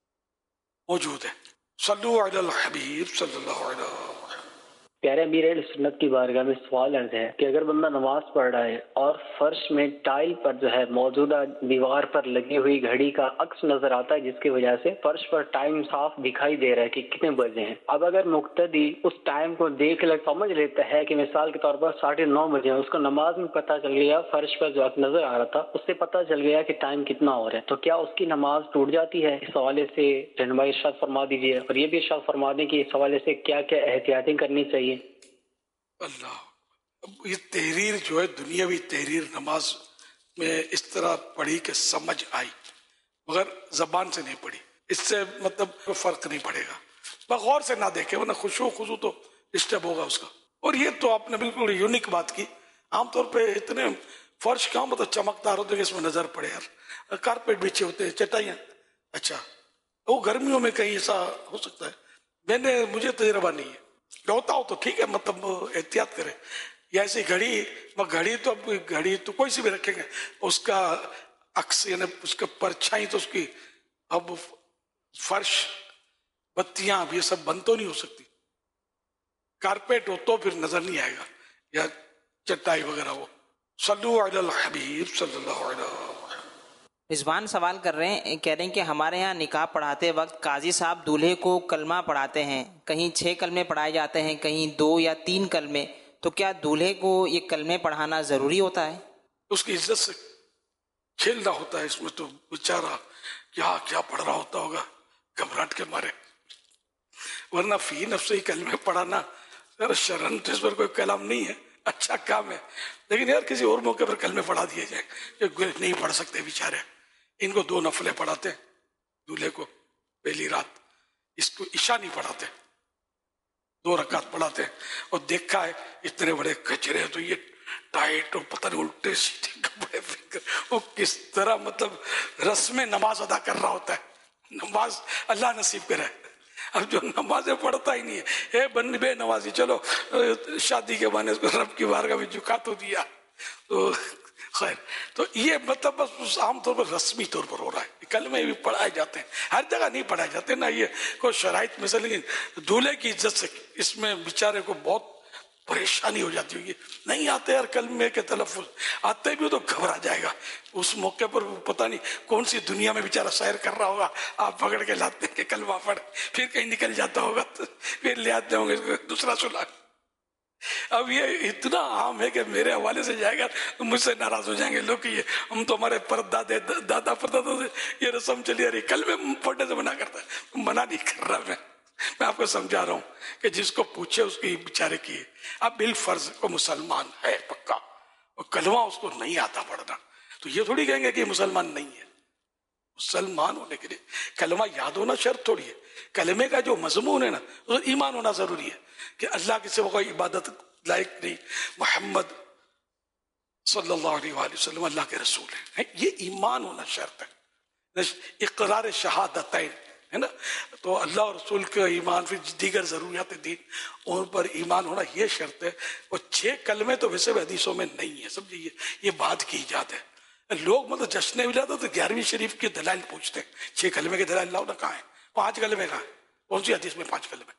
موجود ہے. صلو علی الحبیب صلی اللہ علیہ وسلم. پیارے امیر اہل سنت کی بارگاہ میں سوال عرض ہے کہ اگر بندہ نماز پڑھ رہا ہے اور فرش میں ٹائل پر جو ہے موجودہ دیوار پر لگی ہوئی گھڑی کا عکس نظر آتا ہے, جس کی وجہ سے فرش پر ٹائم صاف دکھائی دے رہا ہے کہ کتنے بجے ہیں. اب اگر مقتدی اس ٹائم کو دیکھ لے سمجھ لیتا ہے کہ مثال کے طور پر 9:30 بجے ہیں, اس کو نماز میں پتہ چل گیا, فرش پر جو عکس نظر آ رہا تھا اس سے پتہ چل گیا کہ ٹائم کتنا ہو رہا ہے, تو کیا اس کی نماز ٹوٹ جاتی ہے؟ اس حوالے سے رہنمائی ارشاد فرما دیجیے, اور یہ بھی ارشاد فرما دیں کہ اس حوالے سے کیا کیا احتیاطیں کرنی چاہیے. اللہ, یہ تحریر جو ہے دنیاوی تحریر نماز میں اس طرح پڑھی کہ سمجھ آئی, مگر زبان سے نہیں پڑھی. اس سے مطلب کوئی فرق نہیں پڑے گا, بغور سے نہ دیکھے, ورنہ خضوع تو ڈسٹرب ہوگا اس کا. اور یہ تو آپ نے بالکل یونیک بات کی. عام طور پہ اتنے فرش کہاں مطلب چمکدار ہوتے کہ اس میں نظر پڑے یار, کارپیٹ بچھے ہوتے ہیں, چٹائیاں, اچھا وہ گرمیوں میں کہیں ایسا ہو سکتا ہے. مجھے تجربہ نہیں ہے, ہوتا ہو تو ٹھیک ہے, مطلب احتیاط کرے. یا ایسی گھڑی تو کوئی سی بھی رکھیں گے, اس کا عکس یعنی اس کا پرچھائی تو اس کی, اب فرش بتیاں اب یہ سب بند تو نہیں ہو سکتی. کارپیٹ ہو تو پھر نظر نہیں آئے گا, یا چٹائی وغیرہ ہو. صلو علی الحبیب صلی اللہ علیہ وسلم. رضوان سوال کر رہے ہیں, کہہ رہے ہیں کہ ہمارے ہاں نکاح پڑھاتے وقت قاضی صاحب دولہے کو کلمہ پڑھاتے ہیں, کہیں 6 کلمے پڑھائے جاتے ہیں, کہیں 2 یا 3 کلمے, تو کیا دولہے کو یہ کلمے پڑھانا ضروری ہوتا ہے؟ اس کی عزت سے کھیلنا ہوتا ہے اس میں, تو بیچارہ کیا پڑھ رہا ہوتا ہوگا گھبراہٹ کے مارے. ورنہ فی نفس ہی کلمے پڑھانا شرن تو اس پر کوئی کلام نہیں ہے, اچھا کام ہے. لیکن یار کسی اور موقع پر کلمے پڑھا دیے جائیں, جو نہیں پڑھ سکتے بیچارے, ان کو 2 نفلیں پڑھاتے دولہے کو پہلی رات, اس کو عشاء نہیں پڑھاتے, 2 رکعت پڑھاتے. اور دیکھا ہے اتنے بڑے کچرے تو یہ ٹائٹ اور پتہ نہیں الٹے سیدھے کپڑے, وہ کس طرح مطلب رسم نماز ادا کر رہا ہوتا ہے. نماز اللہ نصیب کرے. اب جو نمازیں پڑھتا ہی نہیں ہے, بن بے نمازی, چلو شادی کے بہانے اس کو رب کی بارگاہ میں جھکا تو دیا. تو خیر, تو یہ مطلب بس عام طور پر رسمی طور پر ہو رہا ہے. کلمے بھی پڑھائے جاتے ہیں, ہر جگہ نہیں پڑھائے جاتے نا, یہ کوئی شرائط میں سے. لیکن دولہے کی عزت سے اس میں بیچارے کو بہت پریشانی ہو جاتی ہوگی. نہیں آتے یار کلمے کے تلفظ, آتے بھی تو گھبرا جائے گا. اس موقع پر پتہ نہیں کون سی دنیا میں بیچارہ سیر کر رہا ہوگا, آپ پکڑ کے لاتے ہیں کہ کلمہ پڑھ, پھر کہیں نکل جاتا ہوگا, پھر لے آتے ہوں گے دوسرا سلا. اب یہ اتنا عام ہے کہ میرے حوالے سے جائے گا تو مجھ سے ناراض ہو جائیں گے لوگ کہ یہ ہم تو ہمارے دادا پردادا سے یہ رسم چلی آ رہی، کلمے پڑھنے سے منع کرتا ہے. منع نہیں کر رہا میں آپ کو سمجھا رہا ہوں کہ جس کو پوچھے اس کی بیچارے کی. اب بالفرض کو مسلمان ہے پکا اور کلمہ اس کو نہیں آتا پڑھنا، تو یہ تھوڑی کہیں گے کہ مسلمان نہیں ہے. مسلمان ہونے کے لیے کلمہ یاد ہونا شرط تھوڑی ہے. کلمے کا جو مضمون ہے نا اس ایمان ہونا ضروری ہے کہ اللہ کے سوا کوئی عبادت لائق نہیں، محمد صلی اللہ علیہ وآلہ وسلم اللہ کے رسول ہیں. یہ ایمان ہونا شرط ہے. اقرار شہادتین ہے نا، تو اللہ اور رسول کا ایمان، پھر دیگر ضروریات دین ان پر ایمان ہونا یہ شرط ہے. اور 6 کلمے تو ویسے بھی حدیثوں میں نہیں ہے، سمجھیے یہ بات کی ایجاد ہے. لوگ مطلب جشن ولادت تو 11ویں شریف کے دلائل پوچھتے ہیں. 6 کلمے کے دلائل لاؤ نا، کہاں ہیں؟ 5 کلمے کہاں ہیں؟ کون سی حدیث میں 5 کلمے؟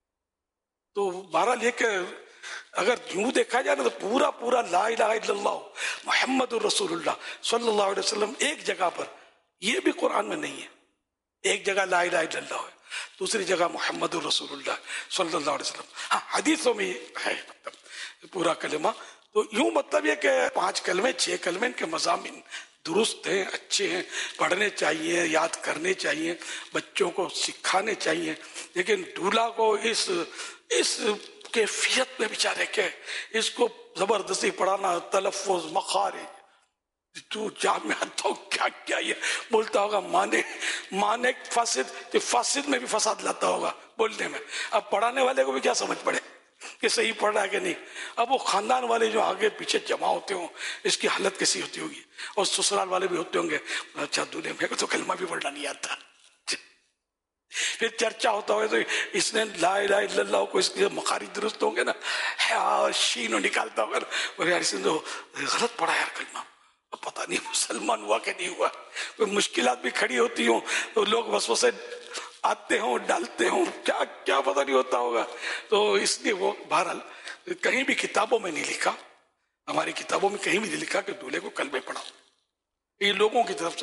تو بہرحال یہ کہ اگر یوں دیکھا جائے نا تو پورا لا الہ الا اللہ محمد الرسول اللہ صلی اللہ علیہ وسلم ایک جگہ پر، یہ بھی قرآن میں نہیں ہے. ایک جگہ لا الہ الا اللہ ہے، دوسری جگہ محمد الرسول اللہ صلی اللہ علیہ وسلم. ہاں حدیثوں میں ہے مطلب پورا کلمہ. تو یوں مطلب یہ کہ 5 کلمے 6 کلمے ان کے مضامین درست ہیں، اچھے ہیں، پڑھنے چاہیے، یاد کرنے چاہیے، بچوں کو سکھانے چاہیے. لیکن دولہا کو اس کیفیت میں بیچارے کے اس کو زبردستی پڑھانا، تلفظ، مخارج، تو جامع تو کیا کیا یہ بولتا ہوگا، مانے فاسد میں بھی فساد لاتا ہوگا بولنے میں. اب پڑھانے والے کو بھی کیا سمجھ پڑے کہ صحیح پڑھ رہا ہے کہ نہیں. اب وہ خاندان والے جو آگے پیچھے جمع ہوتے ہوں اس کی حالت کیسی ہوتی ہوگی. اور سسرال والے بھی ہوتے ہوں گے، اچھا دولہے میں تو کلمہ بھی پڑھنا نہیں آتا. پھر چرچا ہوتا ہوگا تو اس نے لا الہ الا اللہ کو اس کے مخارج درست ہوں گے نا، شین نکالتا ہوگا نا، یار اس نے تو غلط پڑھا یار کلمہ، اب پتہ نہیں مسلمان ہوا کہ نہیں ہوا. کوئی مشکلات بھی کھڑی ہوتی ہوں تو لوگ وسوسے آتے ہوں، ڈالتے ہوں، کیا پتہ نہیں ہوتا ہوگا. تو اس لیے وہ بہرحال کہیں بھی کتابوں میں نہیں لکھا، ہماری کتابوں میں کہیں بھی نہیں لکھا کہ دولہے کو کلمے پڑھاؤ. یہ لوگوں کی طرف سے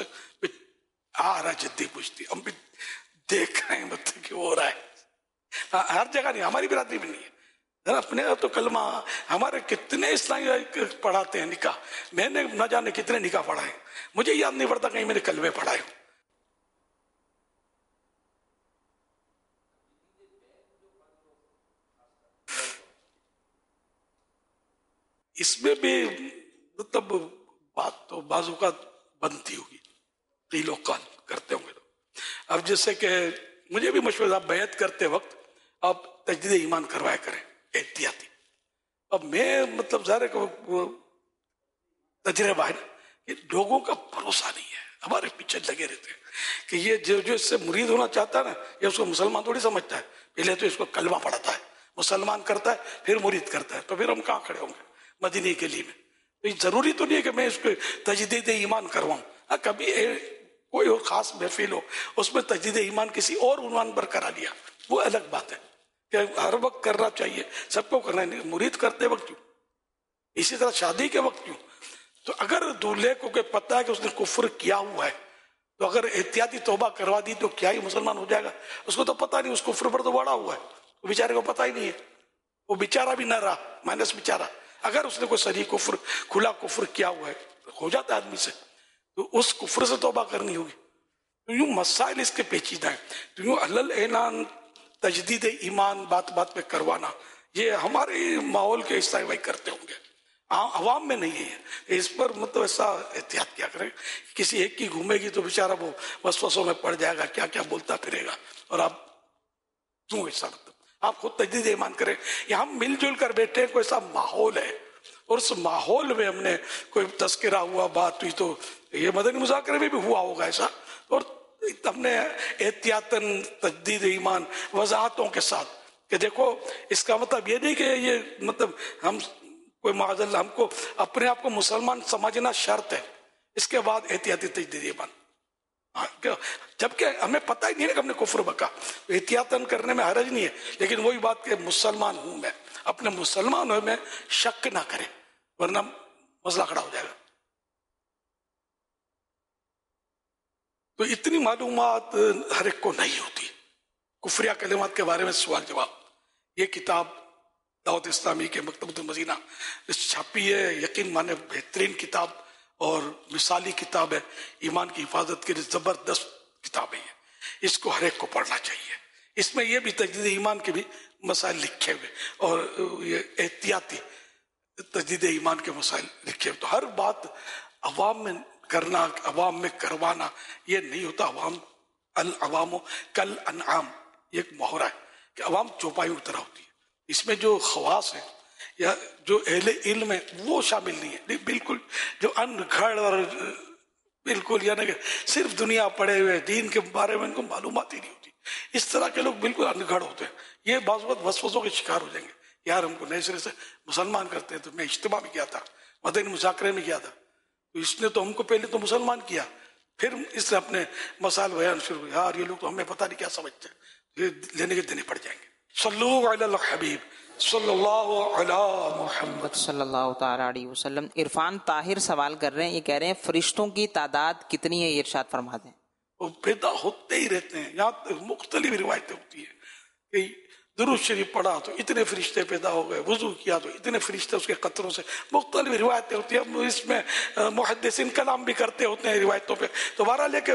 آ رہا جدی پوچھتی، ہم بھی دیکھ رہے ہیں مطلب کہ ہو رہا ہے. ہر جگہ نہیں، ہماری برادری میں نہیں ہے. اپنے تو کلمہ ہمارے کتنے اسلامی پڑھاتے ہیں نکاح، میں نے نہ جانے کتنے نکاح پڑھائے، مجھے یاد نہیں پڑتا کہیں میں نے کلمے پڑھائے. اس میں بھی مطلب بات تو بعض اوقات بنتی ہوگی، کئی لوگ کال کرتے ہوں گے. اب جیسے کہ مجھے بھی مشورہ، آپ بیعت کرتے وقت آپ تجدید ایمان کروایا کریں احتیاطی. اب میں مطلب ظاہر ہے کہ تجربہ ہے کہ لوگوں کا بھروسہ نہیں ہے، ہمارے پیچھے لگے رہتے ہیں کہ یہ جو اس سے مرید ہونا چاہتا ہے نا، یہ اس کو مسلمان تھوڑی سمجھتا ہے. پہلے تو اس کو کلمہ پڑھاتا ہے، مسلمان کرتا ہے، پھر مرید کرتا ہے. تو پھر ہم کہاں کھڑے ہوں گے مدینے کے لیے میں؟ ضروری تو نہیں ہے کہ میں اس کو تجدید ایمان کرواؤں. کبھی کوئی اور خاص محفل ہو اس میں تجدید ایمان کسی اور عنوان پر کرا لیا، وہ الگ بات ہے کہ ہر وقت کرنا چاہیے، سب کو کرنا ہے. مرید کرتے وقت کیوں؟ اسی طرح شادی کے وقت کیوں؟ تو اگر دولہے کو کہ پتہ ہے کہ اس نے کفر کیا ہوا ہے تو اگر احتیاطی توبہ کروا دی تو کیا ہی مسلمان ہو جائے گا؟ اس کو تو پتہ نہیں، اس کفر پر تو بڑا ہوا ہے، وہ بیچارے کو پتہ ہی نہیں ہے. وہ بیچارہ بھی نہ رہا، مائنس بیچارہ. اگر اس نے کوئی صریح کفر، کھلا کفر کیا ہوا ہے، ہو جاتا ہے آدمی سے، تو اس کفر سے توبہ کرنی ہوگی. تو یوں مسائل اس کے پیچیدہ ہیں. تو یوں علل اعلان تجدید ایمان بات بات پہ کروانا، یہ ہمارے ماحول کے عیسائی بھائی کرتے ہوں گے، عوام میں نہیں ہے. اس پر مطلب ایسا احتیاط کیا کریں. کسی ایک کی گھومے گی تو بیچارہ وہ وسوسوں میں پڑ جائے گا، کیا کیا بولتا پھرے گا. اور آپ کیوں ایسا مطلب آپ خود تجدید ایمان کریں. یہاں ہم مل جل کر بیٹھے ہیں، کوئی ایسا ماحول ہے اور اس ماحول میں ہم نے کوئی تذکرہ ہوا، بات ہوئی، تو یہ مدنی مذاکرے میں بھی ہوا ہوگا ایسا، اور ہم نے احتیاطاً تجدید ایمان وضاحتوں کے ساتھ کہ دیکھو اس کا مطلب یہ نہیں کہ یہ مطلب ہم کوئی معاذ اللہ ہم کو اپنے آپ کو مسلمان سمجھنا شرط ہے، اس کے بعد احتیاطی تجدید ایمان. جبکہ ہمیں پتہ ہی نہیں ہے کہ ہم نے کفر بکا، احتیاطاً کرنے میں حرج نہیں ہے. لیکن وہی بات کہ مسلمان ہوں میں، اپنے مسلمان ہوئے میں شک نہ کریں ورنہ مسئلہ کھڑا ہو جائے گا. تو اتنی معلومات ہر ایک کو نہیں ہوتی. کفریہ کلمات کے بارے میں سوال جواب، یہ کتاب दावत इस्लामी के मकतबत मदीना छापी है, यकीन माने बेहतरीन किताब और मिसाली किताब है, ईमान की हिफाजत के लिए जबरदस्त किताब है। इसको हर एक को पढ़ना चाहिए। इसमें यह भी तजदीद ईमान के भी मसाइल लिखे हुए और ये एहतियाती तजदीद ईमान के मसाइल लिखे हुए। तो हर बात अवाम में करना, अवाम में करवाना ये नहीं होता। अवाम कल अनआम ये एक मोहरा है कि अवाम चौपाई की तरह होती है। इसमें जो खवास है या जो अहले इल्म है वो शामिल नहीं है। बिल्कुल जो अनगढ़ और बिल्कुल यानी कि सिर्फ दुनिया पढ़े हुए दीन के बारे में इनको मालूमात ही नहीं होती, इस तरह के लोग बिल्कुल अनगढ़ होते हैं। ये बाज़ वक़्त वसवसों के शिकार हो जाएंगे। यार हमको नए सिरे से मुसलमान करते हैं। तो मैं इज्तिमा में किया था, मदनी मुज़ाकरे में किया था, तो इसने तो हमको पहले तो मुसलमान किया, फिर इसने अपने मसाइल बयान शुरू किया। यार ये लोग तो हमें पता नहीं क्या समझते, ये लेने के देने पड़ जाएंगे। सल्लु अला हबीब सल्लल्लाहु अला मुहम्मद सल्लल्लाहु ताला अलैहि वसल्लम। इरफान ताहिर सवाल कर रहे हैं, ये कह रहे हैं फरिश्तों की तादाद कितनी है, ये इरशाद फरमा दें। वो पैदा होते ही रहते हैं। यहाँ मुख्तलिफ रिवायतें होती है कि दुरूद शरीफ पढ़ा तो इतने फरिश्ते पैदा हो गए, वुजू किया तो इतने फरिश्ते उसके कतरों से, मुख्तलिफ रिवायतें होती है। इसमें मुहद्दिसीन कलाम भी करते होते हैं रिवायतों पे। तो बहरहाल लेके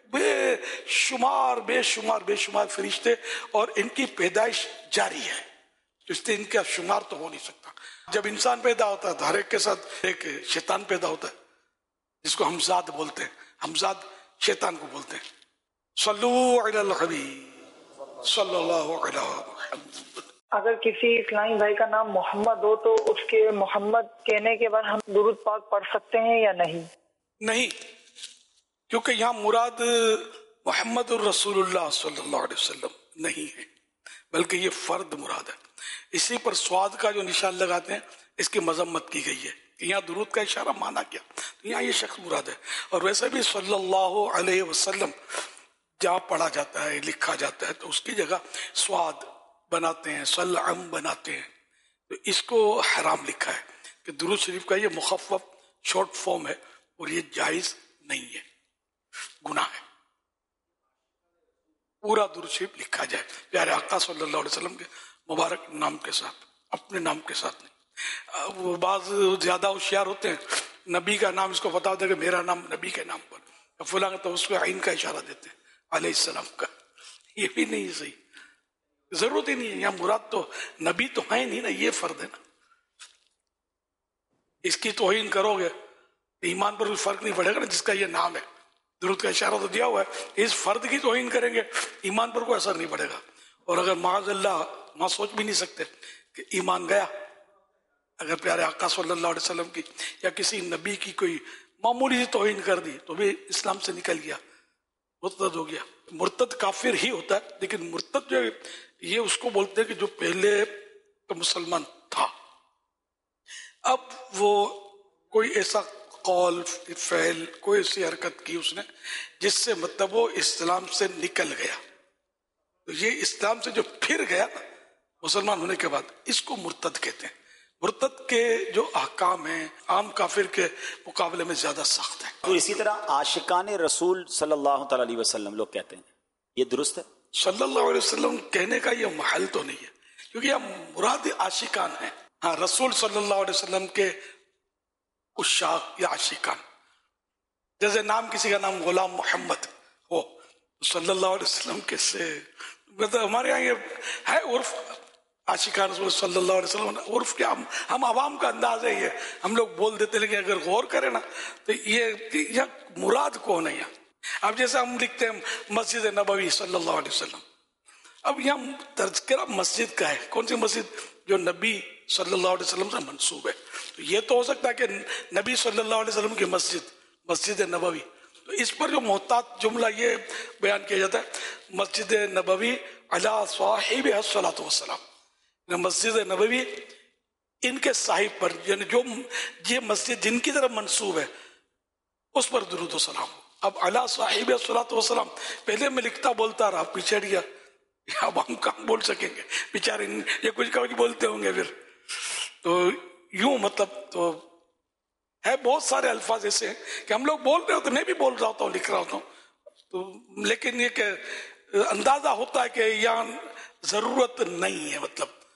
बेशुमार बेशुमार बेशुमार फरिश्ते और इनकी पैदाइश जारी है, इसलिए इनका शुमार तो हो नहीं सकता। जब इंसान पैदा होता है तो हर एक के साथ एक शैतान पैदा होता है, जिसको हमजाद बोलते हैं। हमजाद शैतान को बोलते हैं। सल्लु अलल हबीब सल्लल्लाहु अलैहि वसल्लम। अगर किसी इस्लामी भाई का नाम मोहम्मद हो तो उसके मोहम्मद कहने के बाद हम दुरूद पाक पढ़ सकते हैं या नहीं? नहीं, क्योंकि यहाँ मुराद मोहम्मद रसूलुल्लाह सल्लल्लाहु अलैहि वसल्लम नहीं है, बल्कि ये फर्द मुराद है। इसी पर स्वाद का जो निशान लगाते हैं इसकी मजम्मत की गई है कि यहाँ दुरूद का इशारा माना क्या, तो यहाँ ये शख्स मुराद है। और वैसे भी सल्लल्लाहु अलैहि वसल्लम जहाँ पढ़ा जाता है, लिखा जाता है, तो उसकी जगह स्वाद बनाते हैं, सल्लम बनाते हैं, तो इसको हराम लिखा है कि दुरूद शरीफ का ये मुखफ़फ़ शॉर्ट फॉर्म है और ये जायज़ नहीं है, गुनाह है। पूरा दुरूद शरीफ लिखा जाए प्यारे आका सल्लल्लाहु अलैहि वसल्लम के मुबारक नाम के साथ, अपने नाम के साथ नहीं। वो बाज ज्यादा होशियार होते हैं, नबी का नाम इसको बता दे कि मेरा नाम नबी के नाम पर, फुला तो उसको आइन का इशारा देते हैं अलैहिस्सलाम का। ये भी नहीं सही, जरूरत ही नहीं है। यहाँ मुराद तो नबी तो है नहीं ना, ये फर्द है ना। इसकी तौहीन करोगे ईमान पर कोई फर्क नहीं पड़ेगा ना, जिसका ये नाम है। दुरूद का इशारा तो दिया हुआ है, इस फर्द की तौहीन करेंगे ईमान पर कोई असर नहीं पड़ेगा। और अगर माअज़ल्लाह वहां सोच भी नहीं सकते कि ईमान गया, अगर प्यारे आका सल्लल्लाहु अलैहि वसल्लम की या किसी नबी की कोई मामूली सी तौहीन कर दी तो भी इस्लाम से निकल गया, मुर्तद हो गया। मुर्तद काफिर ही होता है, लेकिन मुर्तद जो ये उसको बोलते हैं कि जो पहले तो मुसलमान था, अब वो कोई ऐसा कौल फैल कोई ऐसी हरकत की उसने जिससे मतलब वो इस्लाम से निकल गया, तो ये इस्लाम से जो फिर गया ना मुसलमान होने के बाद, इसको मुर्तद कहते हैं। मुर्तद के जो अहकाम हैं आम काफिर के मुकाबले में ज्यादा सख्त है। तो इसी तरह आशिकान रसूल सल्लल्लाहु अलैहि वसल्लम लोग कहते हैं, ये दुरुस्त है? सल्लल्लाहु अलैहि वसल्लम कहने का ये महल तो नहीं है, क्योंकि यह मुराद आशिकान है। हाँ, रसूल सल्लल्लाहु अलैहि वसल्लम के उशाक या आशिकान, जैसे नाम किसी का नाम गुलाम मोहम्मद हो, सल्लल्लाहु अलैहि वसल्लम कैसे, मतलब हमारे यहाँ ये है उर्फ आशिकान रसूल सल्लल्लाहु अलैहि वसल्लम। उर्फ क्या, हम आवाम का अंदाज है ये, हम लोग बोल देते, लेकिन अगर गौर करें ना तो ये मुराद कौन है यहाँ। अब जैसे हम लिखते हैं मस्जिद नबवी सल्लल्लाहु अलैहि वसल्लम, अब यहाँ तज़किरा मस्जिद का है, कौन सी मस्जिद, जो नबी सल्लल्लाहु अलैहि वसल्लम से मंसूब है। तो ये तो हो सकता है कि नबी सल्लल्लाहु अलैहि वसल्लम की मस्जिद मस्जिद नबवी, तो इस पर जो मोहतात जुमला ये बयान किया जाता है, मस्जिद नबवी अला साहिब अस्सलातु वस्सलाम, मस्जिद नबवी इनके साहिब पर, यानी जो ये मस्जिद जिनकी तरफ मंसूब है उस पर दुरूद व सलाम। अब अला साहिब अस्सलातु वस्सलाम पहले मैं लिखता बोलता रहा, पीछे गया, अब हम कहाँ बोल सकेंगे, बेचारे ये कुछ कभी बोलते होंगे फिर। तो यूं मतलब तो है, बहुत सारे अल्फाज ऐसे हैं कि हम लोग बोल रहे होते, मैं भी बोल रहा होता हूँ, लिख रहा होता हूँ, तो लेकिन ये कि अंदाजा होता है कि यहाँ जरूरत नहीं है, मतलब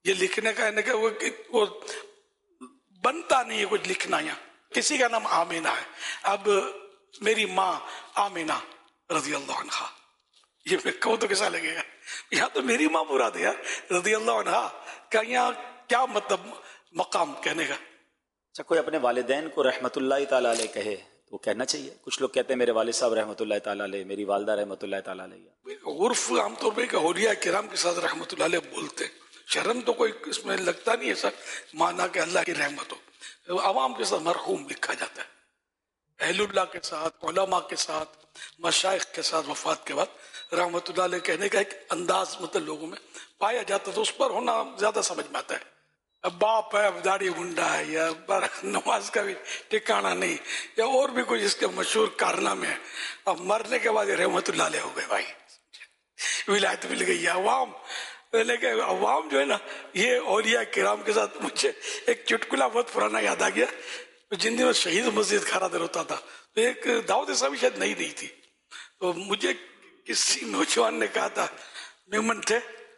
یہ لکھنے کا ہے کہ وہ بنتا نہیں ہے کچھ لکھنا. یہاں کسی کا نام آمینہ ہے. اب میری ماں آمینہ رضی اللہ عنہا، یہ میں کہوں تو کیسا لگے گا؟ یہاں تو میری ماں مراد ہے یار رضی اللہ عنہا کا. یہاں کیا مطلب مقام کہنے کا؟ اچھا، کوئی اپنے والدین کو رحمت اللہ تعالیٰ علیہ کہے تو کہنا چاہیے. کچھ لوگ کہتے ہیں میرے والد صاحب رحمۃ اللہ تعالیٰ علیہ، میری والدہ رحمۃ اللہ تعالیٰ علیہ. عرف عام طور پہ کہ اولیاء کرام کے ساتھ رحمت اللہ علیہ بولتے، شرم تو کوئی اس میں لگتا نہیں ہے سر، مانا کہ اللہ کی رحمت ہو. عوام کے ساتھ مرحوم لکھا جاتا ہے. اہل اللہ کے ساتھ، علماء کے ساتھ، مشائخ کے ساتھ وفات کے بعد رحمت اللہ علیہ کہنے کا ایک انداز مطلب لوگوں میں پایا جاتا، تو اس پر ہونا زیادہ سمجھ میں آتا ہے. اب باپ ہے، اب داڑھی گنڈا ہے، یا نماز کا بھی ٹھکانا نہیں، یا اور بھی کوئی اس کے مشہور کارنامے ہیں. اب مرنے کے بعد یہ رحمت اللہ علیہ ہو گئے بھائی، ولایت مل گئی. عوام لیکن عوام جو ہے نا، یہ اولیاء کرام کے ساتھ. مجھے ایک چٹکلا بہت پرانا یاد آ گیا. جن دنوں شہید مسجد کھارا در ہوتا تھا تو ایک دعوت اسلامی شاید نہیں تھی، تو مجھے کسی نوجوان نے کہا تھا، میمن تھے،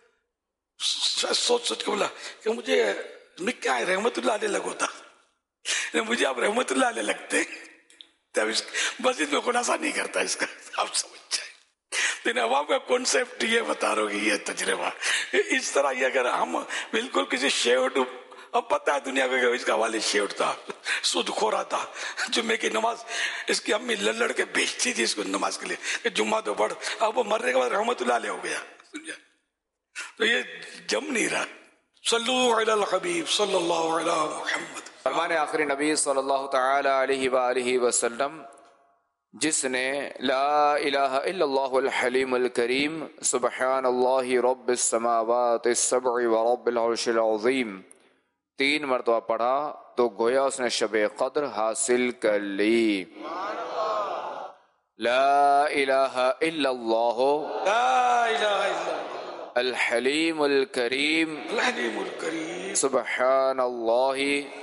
سوچ کے بولا کہ مجھے کیا رحمت اللہ علیہ لگو تھا، مجھے آپ رحمت اللہ علیہ لگتے. مسجد میں خلاصہ نہیں کرتا اس کا، آپ سمجھ جائیں. لیکن عوام کا کانسیپٹ یہ بتا رہو گی، یہ تجربہ اس طرح. یہ اگر ہم بالکل کسی شیوٹ، اب پتہ ہے دنیا کو کہ اس کا والد شیوٹ تھا، سود خورا تھا، جمعے کی نماز اس کی امی لڑ کے بھیجتی تھی اس کو نماز کے لیے کہ جمعہ تو پڑھ. اب وہ مرنے کے بعد رحمت اللہ علیہ ہو گیا. تو یہ جم نہیں رہا. صلو علی الحبیب صلی اللہ علی محمد. فرمان آخری نبی صلی اللہ تعالی علیہ وآلہ وسلم، جس نے لا الہ الا اللہ الحلیم الکریم سبحان اللہ رب السماوات السبع ورب العرش العظیم 3 مرتبہ پڑھا تو گویا اس نے شب قدر حاصل کر لی. لا الہ الا اللہ الحلیم الکریم سبحان اللہ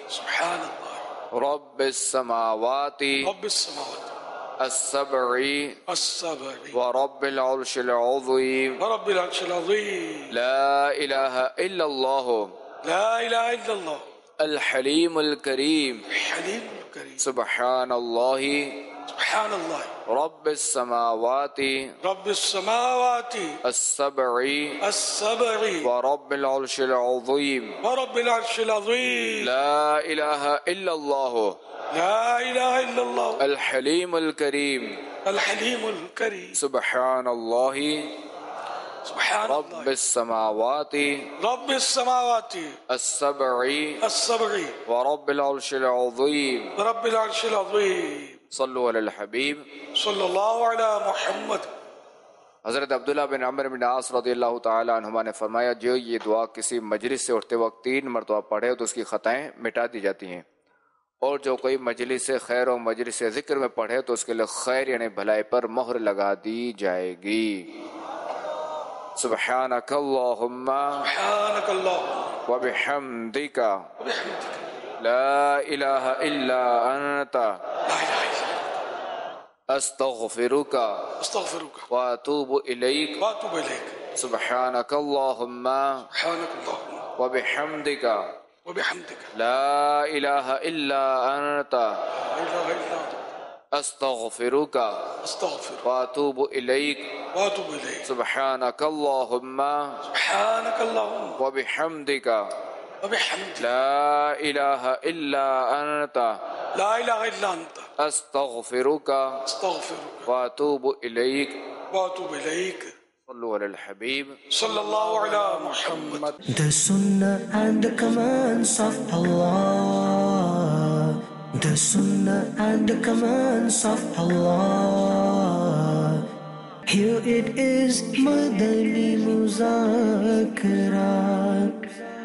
رب السماوات السبع ورب العرش العظیم. لا الہ الا اللہ الحلیم الکریم سبحان اللہ رب السماوات السبع ورب العرش العظیم. لا الہ الا اللہ الحلیم الکریم سبحان اللہ رب السماوات السبع ورب العرش العظیم. صلو علی الحبیب صلی اللہ علی محمد. حضرت عبداللہ بن عمرو بن عاص رضی اللہ تعالی عنہما نے فرمایا، جو یہ دعا کسی مجلس سے اٹھتے وقت 3 مرتبہ پڑھے تو اس کی خطائیں مٹا دی جاتی ہیں، اور جو کوئی مجلس خیر و مجلس ذکر میں پڑھے تو اس کے لیے خیر یعنی بھلائی پر مہر لگا دی جائے گی. سبحانک اللہم وبحمدک لا الہ الا انت استغفرک واتوب الیک. سبحانک اللہم وبحمدک لا الہ الا انت استغفرک واتوب الیک. سبحانک اللہم وبحمدک لا الہ الا انت استغفرک واتوب الیک. صلو علی الحبیب صلی اللہ علی محمد. The Sunnah and the commands of Allah. The Sunnah and the commands of Allah. Here it is, Madani Muzakara.